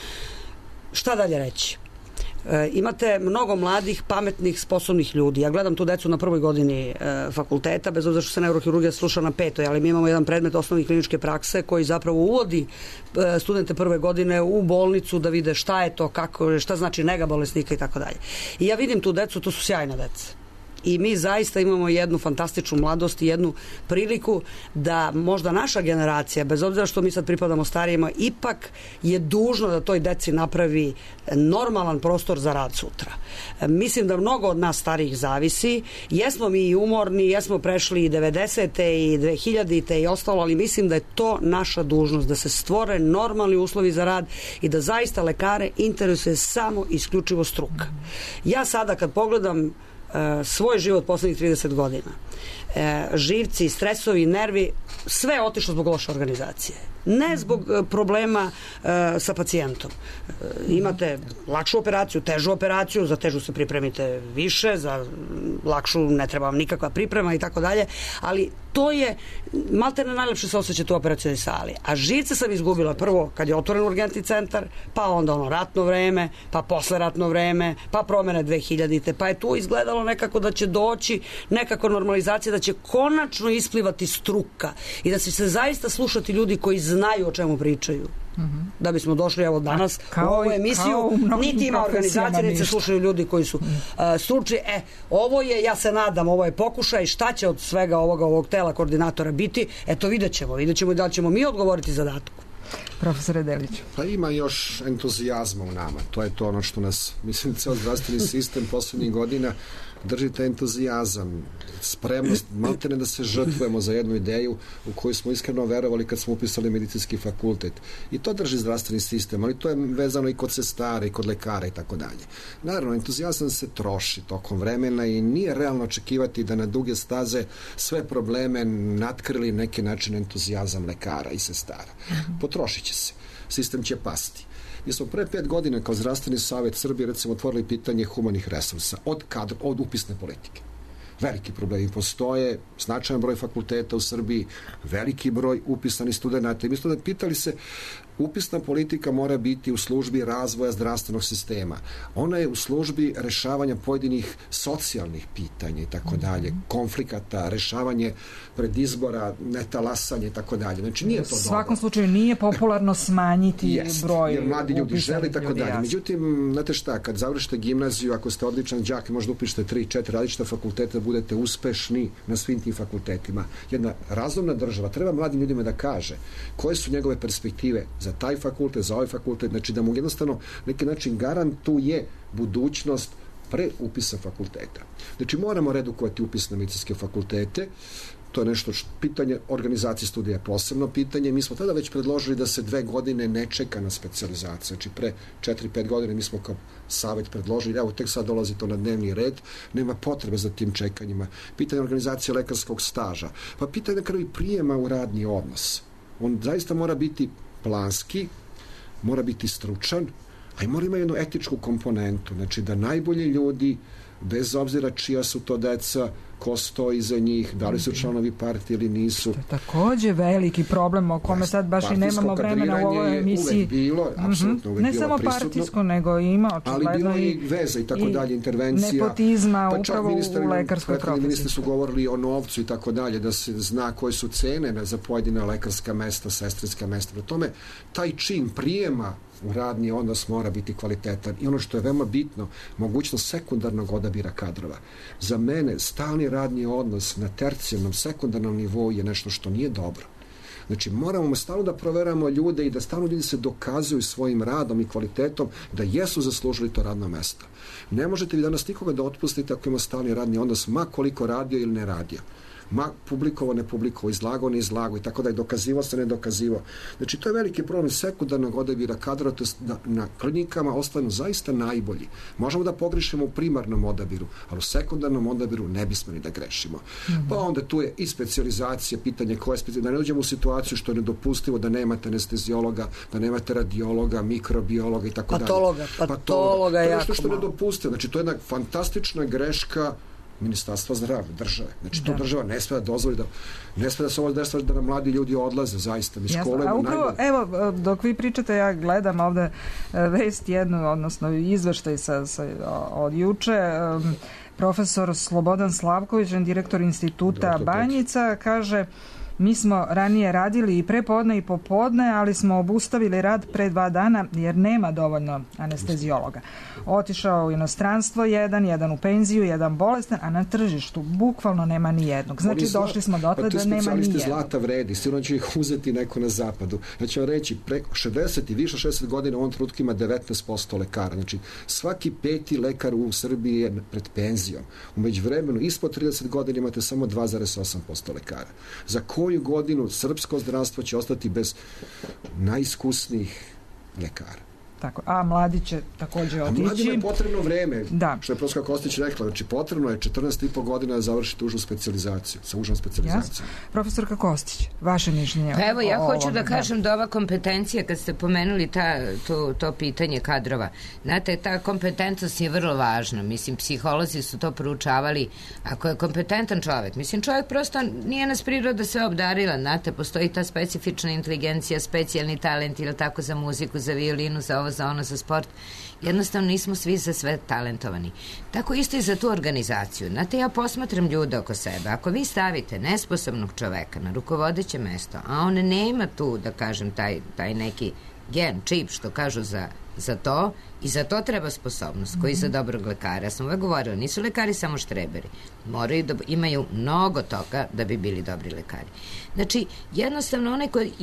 Šta dalje reći? E, imate mnogo mladih, pametnih, sposobnih ljudi. Ja gledam tu decu na prvoj godini e, fakulteta, bez obzira što se neurohirurgija sluša na petoj, ali mi imamo jedan predmet osnovne kliničke prakse koji zapravo uvodi e, studente prve godine u bolnicu da vide šta je to, kako, šta znači nega bolesnika i tako dalje. I ja vidim tu decu, to su sjajna deca. I mi zaista imamo jednu fantastičnu mladost i jednu priliku da možda naša generacija, bez obzira što mi sad pripadamo starijima, ipak je dužno da toj deci napravi normalan prostor za rad sutra. Mislim da mnogo od nas starijih zavisi. Jesmo mi i umorni, jesmo prešli i devedesete i dve hiljadite i ostalo, ali mislim da je to naša dužnost, da se stvore normalni uslovi za rad i da zaista lekare interesuje samo isključivo struka. Ja sada kad pogledam svoj život poslednjih trideset godina, živci, stresovi, nervi, sve je otišlo zbog loše organizacije. Ne zbog problema sa pacijentom. Imate lakšu operaciju, težu operaciju, za težu se pripremite više, za lakšu ne treba vam nikakva priprema i tako dalje, ali to je, malte ne najlepše se osjećate u operacijnoj sali. A živce sam izgubila prvo kad je otvoren urgentni centar, pa onda ono ratno vreme, pa posle ratno vreme, pa promene dve hiljadite, pa je tu izgledalo nekako da će doći nekako normalizacija, da će konačno isplivati struka i da će se zaista slušati ljudi koji znaju o čemu pričaju. Mm-hmm. Da bismo došli evo danas kao, u ovu emisiju, niti ima organizacije, niti se slušaju ljudi koji su uh, stručni. E, ovo je, ja se nadam, ovo je pokušaj, šta će od svega ovoga, ovog tela koordinatora biti, eto vidjet ćemo, vidjet ćemo i da li ćemo mi odgovoriti zadatku. Profesore Deliću. Pa ima još entuzijazma u nama. To je to ono što nas, mislim, ceo zdravstveni sistem poslednjih godina drži taj entuzijazam, spremnost, maltene da se žrtvujemo za jednu ideju u koju smo iskreno verovali kad smo upisali medicinski fakultet. I to drži zdravstveni sistem, ali to je vezano i kod sestara i kod lekara i tako dalje. Naravno, entuzijazam se troši tokom vremena i nije realno očekivati da na duge staze sve probleme natkrili neki način entuzijazam lekara i sestara. Potrošit će se. Sistem će pasti. Mi smo pre pet godina kao Zdravstveni savjet Srbije recimo otvorili pitanje humanih resursa od, kadr, od upisne politike. Veliki problemi postoje, značajan broj fakulteta u Srbiji, veliki broj upisanih studenta. I mi smo da pitali se, upisna politika mora biti u službi razvoja zdravstvenog sistema. Ona je u službi rešavanja pojedinih socijalnih pitanja i tako dalje, konflikata, rešavanje predizbora, netalasanje i tako dalje. Znači nije to dobro. U svakom slučaju nije popularno smanjiti Jest, broj jer mladi ljudi žele i tako dalje. Jasno. Međutim, znate šta, kad završite gimnaziju, ako ste odličan đak i možda upišete tri četiri različita fakulteta, budete uspešni na svim tim fakultetima. Jedna razumna država treba mladim ljudima da kaže koje su njegove perspektive za taj fakultet, za ovaj fakultet, znači da mu jednostavno neki način garantuje budućnost pre upisa fakulteta. Znači moramo redukovati upis na medicinske fakultete. To je nešto što pitanje organizacije studija je posebno pitanje. Mi smo tada već predložili da se dve godine ne čeka na specijalizaciju. Znači pre četiri pet godine mi smo kao savjet predložili, evo tek sad dolazi to na dnevni red, nema potrebe za tim čekanjima. Pitanje organizacije lekarskog staža. Pa pitanje na kraju prijema u radni odnos. On zaista mora biti planski, mora biti stručan, a i mora ima jednu etičku komponentu. Znači da najbolji ljudi, bez obzira čija su to deca, ko stoji iza njih, da li su članovi partije ili nisu. To je takođe veliki problem o kome sad baš i nemamo vremena u ovoj emisiji. Uvek bilo, apsolutno uvek ne bilo samo prisutno, partijsko, nego ima očigledno ali bilo i veza i tako dalje, intervencija. Nepotizma pa upravo ministar, u lekarskoj profesiji. Ministri su govorili o novcu i tako dalje, da se zna koje su cene za pojedina lekarska mesta, sestrinska mesta. Pro tome, taj čin prijema u radni odnos mora biti kvalitetan. I ono što je veoma bitno, mogućnost sekundarnog odabira kadrova. Za mene stalni radni odnos na tercijarnom, sekundarnom nivou je nešto što nije dobro. Znači, moramo stalno da proveramo ljude i da stalno ljudi se dokazuju svojim radom i kvalitetom da jesu zaslužili to radno mesto. Ne možete vi danas nikoga da otpustite ako ima stalni radni odnos, ma koliko radio ili ne radio. Ma publikovo, ne publikovo, izlago, ne izlago i tako da je dokazivo se, ne dokazivo. Znači, to je veliki problem sekundarnog odabira kadrova, to na, na klinikama ostanu zaista najbolji. Možemo da pogrešimo u primarnom odabiru, ali u sekundarnom odabiru ne bismo ni da grešimo. Mm-hmm. Pa onda tu je i specijalizacija, pitanje koje je, da ne uđemo u situaciju što je nedopustivo da nemate anestezijologa, da nemate radiologa, mikrobiologa i tako patologa, dalje. Patologa, patologa je jako malo. To je što je nedopustivo. Znači, to je jedna fantastična greška Ministarstva zdravlja, države. Znači, to da. država ne sme da dozvoli da ne sme da se ovo dešava da nam mladi ljudi odlaze, zaista. Mi školujemo upravo, najbolje. Evo, dok vi pričate, ja gledam ovde vest jednu, odnosno izveštaj sa, sa, od juče. Profesor Slobodan Slavković, direktor instituta Doktor Banjica, kaže: mi smo ranije radili i prepodne i popodne, ali smo obustavili rad pre dva dana jer nema dovoljno anestezijologa. Otišao u inostranstvo jedan, jedan u penziju, jedan bolestan, a na tržištu bukvalno nema ni jednog. Znači, zla... došli smo dotle pa da nema ni jednog. Zlata vredi, sigurno će ih uzeti neko na zapadu. Ja ću vam reći, preko šezdeset i više šezdeset godina u ovom trenutku ima devetnaest posto lekara. Znači, svaki peti lekar u Srbiji je pred penzijom. U međuvremenu, ispod trideset godina imate samo dva zarez osam posto lekara. Za koju godinu srpsko zdravstvo će ostati bez najiskusnijih lekara. Tako, a mladi će takođe otići. A mladima je potrebno vreme, da. Što je profesor Kostić rekla, znači potrebno je četrnaest i po godina da završiti užu specijalizaciju, sa užom specijalizacijom. Yes. Profesorka Kostić, vaše mišljenje? Pa evo, ja o, hoću da da kažem da ova kompetencija, kad ste pomenuli ta, to, to pitanje kadrova, znate, ta kompetentnost je vrlo važna. Mislim, psiholozi su to proučavali. Ako je kompetentan čovek, mislim, čovek prosto nije nas priroda sve obdarila, znate, postoji ta specifična inteligencija, specijalni talent ili tako za muziku, za violinu, za ovo, za ono, za sport. Jednostavno nismo svi za sve talentovani. Tako isto i za tu organizaciju. Znate, ja posmatram ljude oko sebe. Ako vi stavite nesposobnog čoveka na rukovodeće mesto, a on nema tu, da kažem, taj, taj neki gen, čip, što kažu za, za to, i za to treba sposobnost, koji za dobrog lekara. Ja sam uvek govorila, nisu lekari samo štreberi. Moraju da imaju mnogo toga da bi bili dobri lekari. Znači, jednostavno onaj koji... I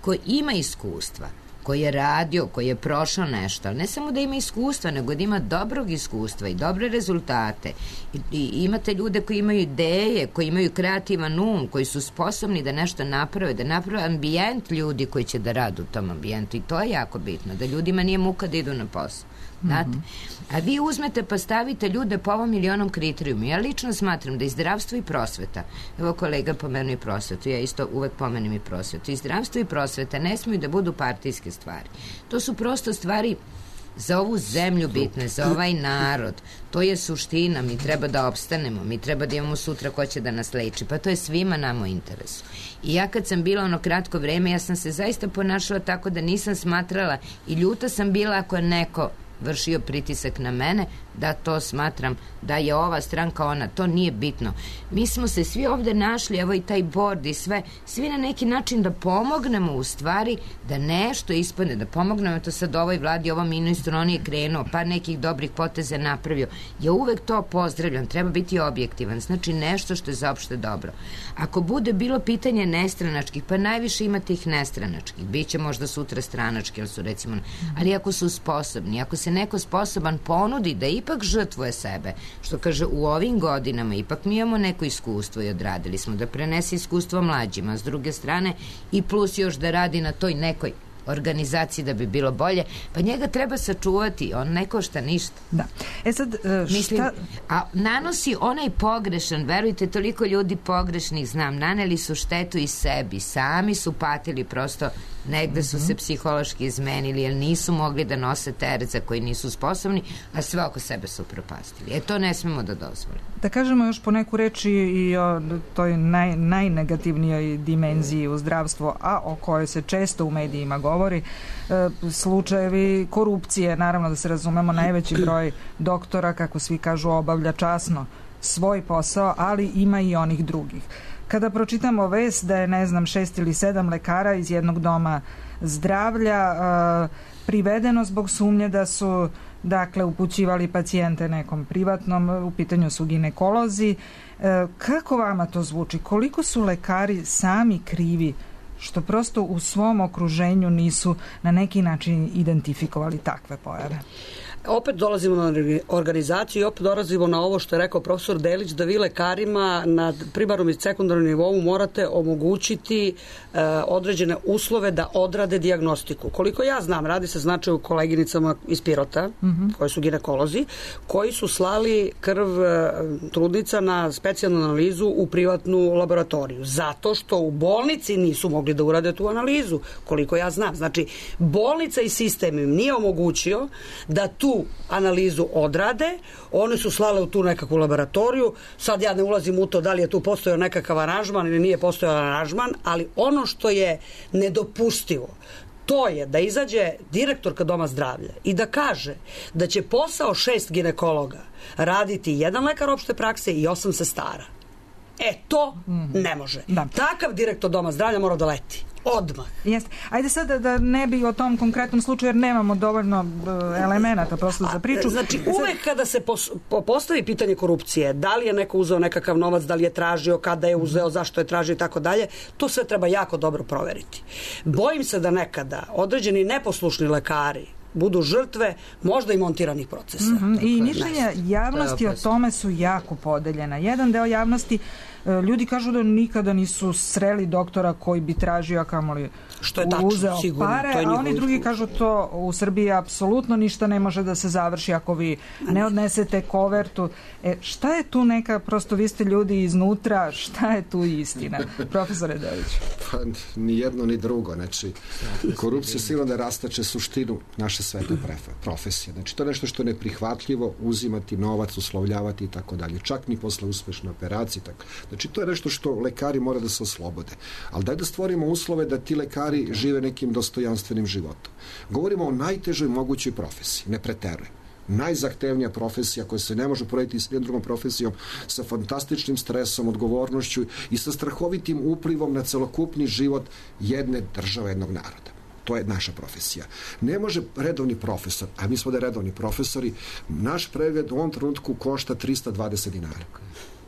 ko ima iskustva, koji je radio, koji je prošao nešto, ali ne samo da ima iskustva, nego da ima dobrog iskustva i dobre rezultate. I, i imate ljude koji imaju ideje, koji imaju kreativan um, koji su sposobni da nešto naprave, da naprave ambijent ljudi koji će da rade u tom ambijentu. I to je jako bitno, da ljudima nije muka da idu na posao. Znate? A vi uzmete pa stavite ljude po ovom ili onom kriterijumu. Ja lično smatram da i zdravstvo i prosveta, evo kolega pomenuo i prosvetu, ja isto uvek pomenem i prosvetu, i zdravstvo i prosveta ne smiju da budu partijske stvari. To su prosto stvari za ovu zemlju bitne, za ovaj narod. To je suština, mi treba da opstanemo, mi treba da imamo sutra ko će da nas leči, pa to je svima nama u interesu. I ja kad sam bila ono kratko vreme, ja sam se zaista ponašala tako da nisam smatrala i ljuta sam bila ako je neko vršio pritisak na mene, da to smatram da je ova stranka ona, to nije bitno. Mi smo se svi ovde našli, evo i taj bord i sve, svi na neki način da pomognemo u stvari, da nešto ispadne, da pomognemo, to sad ovoj vladi, ovom ministru, on je krenuo, par nekih dobrih poteza napravio. Ja uvek to pozdravljam, treba biti objektivan, znači nešto što je za opšte dobro. Ako bude bilo pitanje nestranačkih, pa najviše imate ih nestranačkih, bit će možda sutra stranački, ali su recimo, ali ako su sposobni, ako se neko sposoban ponudi da ipak žrtvuje sebe, što kaže u ovim godinama ipak mi imamo neko iskustvo i odradili smo da prenese iskustvo mlađima, s druge strane i plus još da radi na toj nekoj organizaciji da bi bilo bolje, pa njega treba sačuvati, on ne košta ništa. Da. E sad, šta... Mislim, a nanosi onaj pogrešan, verujte, toliko ljudi pogrešnih znam, naneli su štetu i sebi, sami su patili, prosto negde su se psihološki izmenili, jer nisu mogli da nose teret za koji nisu sposobni, a sve oko sebe su propastili. E to ne smemo da dozvolimo. Da kažemo još po neku reči i o toj naj, najnegativnijoj dimenziji u zdravstvu, a o kojoj se često u medijima govori, e, slučajevi korupcije, naravno da se razumemo, najveći broj doktora, kako svi kažu, obavlja časno svoj posao, ali ima i onih drugih. Kada pročitamo vest da je, ne znam, šest ili sedam lekara iz jednog doma zdravlja e, privedeno zbog sumnje da su, dakle, upućivali pacijente nekom privatnom, u pitanju su ginekolozi, e, kako vama to zvuči? Koliko su lekari sami krivi što prosto u svom okruženju nisu na neki način identifikovali takve pojave? Opet dolazimo na organizaciju i opet dolazimo na ovo što je rekao profesor Delić, da vi lekarima na primarnom i sekundarnom nivou morate omogućiti e, određene uslove da odrade dijagnostiku. Koliko ja znam, radi se znači u koleginicama iz Pirota, mm-hmm. koji su ginekolozi, koji su slali krv e, trudnica na specijalnu analizu u privatnu laboratoriju. Zato što u bolnici nisu mogli da urade tu analizu, koliko ja znam. Znači, bolnica i sistem im nije omogućio da tu analizu odrade, one su slale u tu nekakvu laboratoriju, sad ja ne ulazim u to da li je tu postojao nekakav aranžman ili nije postojao aranžman, ali ono što je nedopustivo, to je da izađe direktorka Doma zdravlja i da kaže da će posao šest ginekologa raditi jedan lekar opšte prakse i osam sestara. E, to ne može. Da. Takav direktor Doma zdravlja mora da leti. Odmah. Jeste. Ajde sad da, da ne bi o tom konkretnom slučaju, jer nemamo dovoljno uh, elemenata prosto za priču. A, znači, uvek kada se pos, po, postavi pitanje korupcije, da li je neko uzeo nekakav novac, da li je tražio, kada je uzeo, zašto je tražio i tako dalje, to sve treba jako dobro proveriti. Bojim se da nekada određeni neposlušni lekari budu žrtve možda i montiranih procesa. Mm-hmm. I mišljenja javnosti o tome su jako podeljena. Jedan deo javnosti, ljudi kažu da nikada nisu sreli doktora koji bi tražio, a kamoli što je tačno, uzeo sigurno, pare, a oni drugi kažu to u Srbiji apsolutno ništa ne može da se završi ako vi ne odnesete kovertu. E, šta je tu neka, prosto vi ste ljudi iznutra, šta je tu istina? Profesore Delić. Pa, ni jedno ni drugo. Znači, korupcija sigurno da rastače suštinu naše svete profesije. Znači, to je nešto što je neprihvatljivo, uzimati novac, uslovljavati i tako dalje. Čak ni posle uspešne operacije. Tako. Znači, to je nešto što lekari mora da se oslobode. Ali daj da stvorimo uslove da ti lekari žive nekim dostojanstvenim životom. Govorimo o najtežoj mogućoj profesiji, ne preterujem. Najzahtevnija profesija koja se ne može porediti s jednom drugom profesijom, sa fantastičnim stresom, odgovornošću i sa strahovitim uplivom na celokupni život jedne države, jednog naroda. To je naša profesija. Ne može redovni profesor, a mi smo da redovni profesori, naš pregled u ovom trenutku košta trista dvadeset dinara.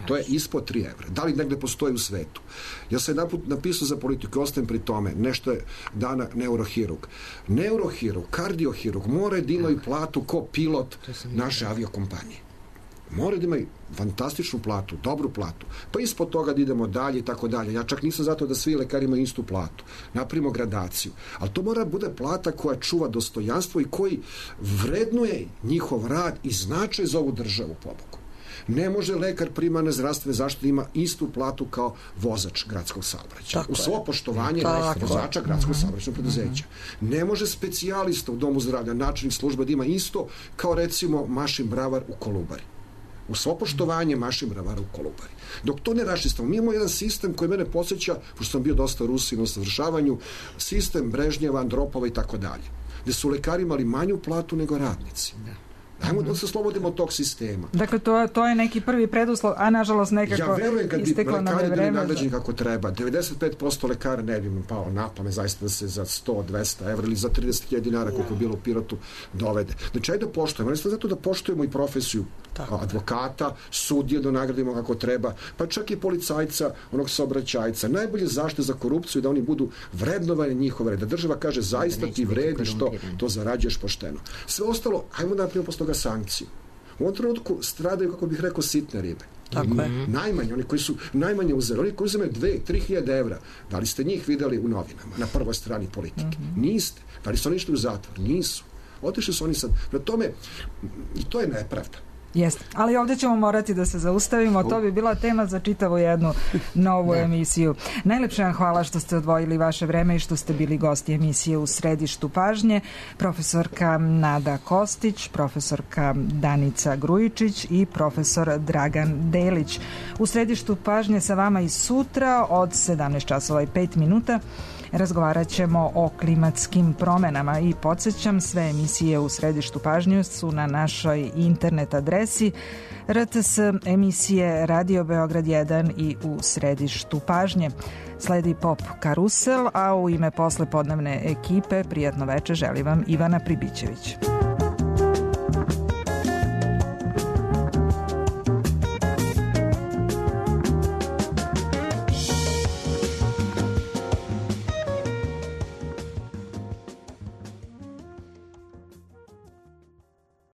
To je ispod tri evra. Da li negde postoji u svetu? Ja sam jedan put napisao za politiku, ostajem pri tome, nešto je dana neurohirurg. Neurohirurg, kardiohirurg mora da imaju platu ko pilot naše aviokompanije. Mora da imaju fantastičnu platu, dobru platu, pa ispod toga da idemo dalje i tako dalje. Ja čak nisam zato da svi lekari imaju istu platu. Napravimo gradaciju. Ali to mora bude plata koja čuva dostojanstvo i koji vrednuje njihov rad i značaj za ovu državu, pobogu. Ne može lekar primarne zdravstvene zaštite ima istu platu kao vozač gradskog saobraćaja. U svo poštovanje vozača gradskog saobraćajnog preduzeća. Ne može specijalista u domu zdravlja, načelnik službe da ima isto kao recimo mašin bravar u Kolubari. U svo poštovanje mašin bravara u Kolubari. Dok to ne raščistimo, mi imamo jedan sistem koji mene podsjeća, pošto sam bio dosta u Rusiji na usavršavanju, sistem Brežnjeva, Andropova i tako dalje, gde su lekari imali manju platu nego radnici. Ajmo da se slobodimo od tog sistema. Dakle, to, to je neki prvi preduslov, a nažalost nekako ja verujem kad bi lekari bili nagrađeni kako treba. devedeset pet posto lekara ne bi im palo na pamet zaista da se za sto, dvesta evra ili za trideset hiljada dinara koliko je bilo u Pirotu dovede. Znači, ajde da poštujemo. Znači, zato da poštujemo i profesiju advokata, sudije da nagradimo kako treba, pa čak i policajca, onog saobraćajca. Najbolje zaštite za korupciju da oni budu vrednovani njihove, da država kaže zaista ti vrediš to, to zarađuješ pošteno. Sve ostalo, ajmo da napravimo posle toga sankciju. U ovom trenutku stradaju, kako bih rekao, sitne ribe. Tako je. Najmanje, oni koji su najmanje uzeli, oni koji uzimaju dve, tri hiljade evra, da li ste njih videli u novinama, na prvoj strani Politike? Mm-hmm. Niste. Da li su oni išli u zatvor? Nisu. Otišli su oni sad. Na tome, i to je nepravda. Jeste, ali ovdje ćemo morati da se zaustavimo, to bi bila tema za čitavu jednu novu emisiju. Najlepše vam hvala što ste odvojili vaše vreme i što ste bili gosti emisije U središtu pažnje. Profesorka Nada Kostić, profesorka Danica Grujičić i profesor Dragan Delić. U središtu pažnje sa vama i sutra od sedamnaest časova i pet minuta. Razgovarat ćemo o klimatskim promenama i podsjećam, sve emisije U središtu pažnje su na našoj internet adresi R T S emisije Radio Beograd jedan i U središtu pažnje. Sledi Pop Karusel, a u ime poslepodnevne ekipe prijatno veče želi vam Ivana Pribićević.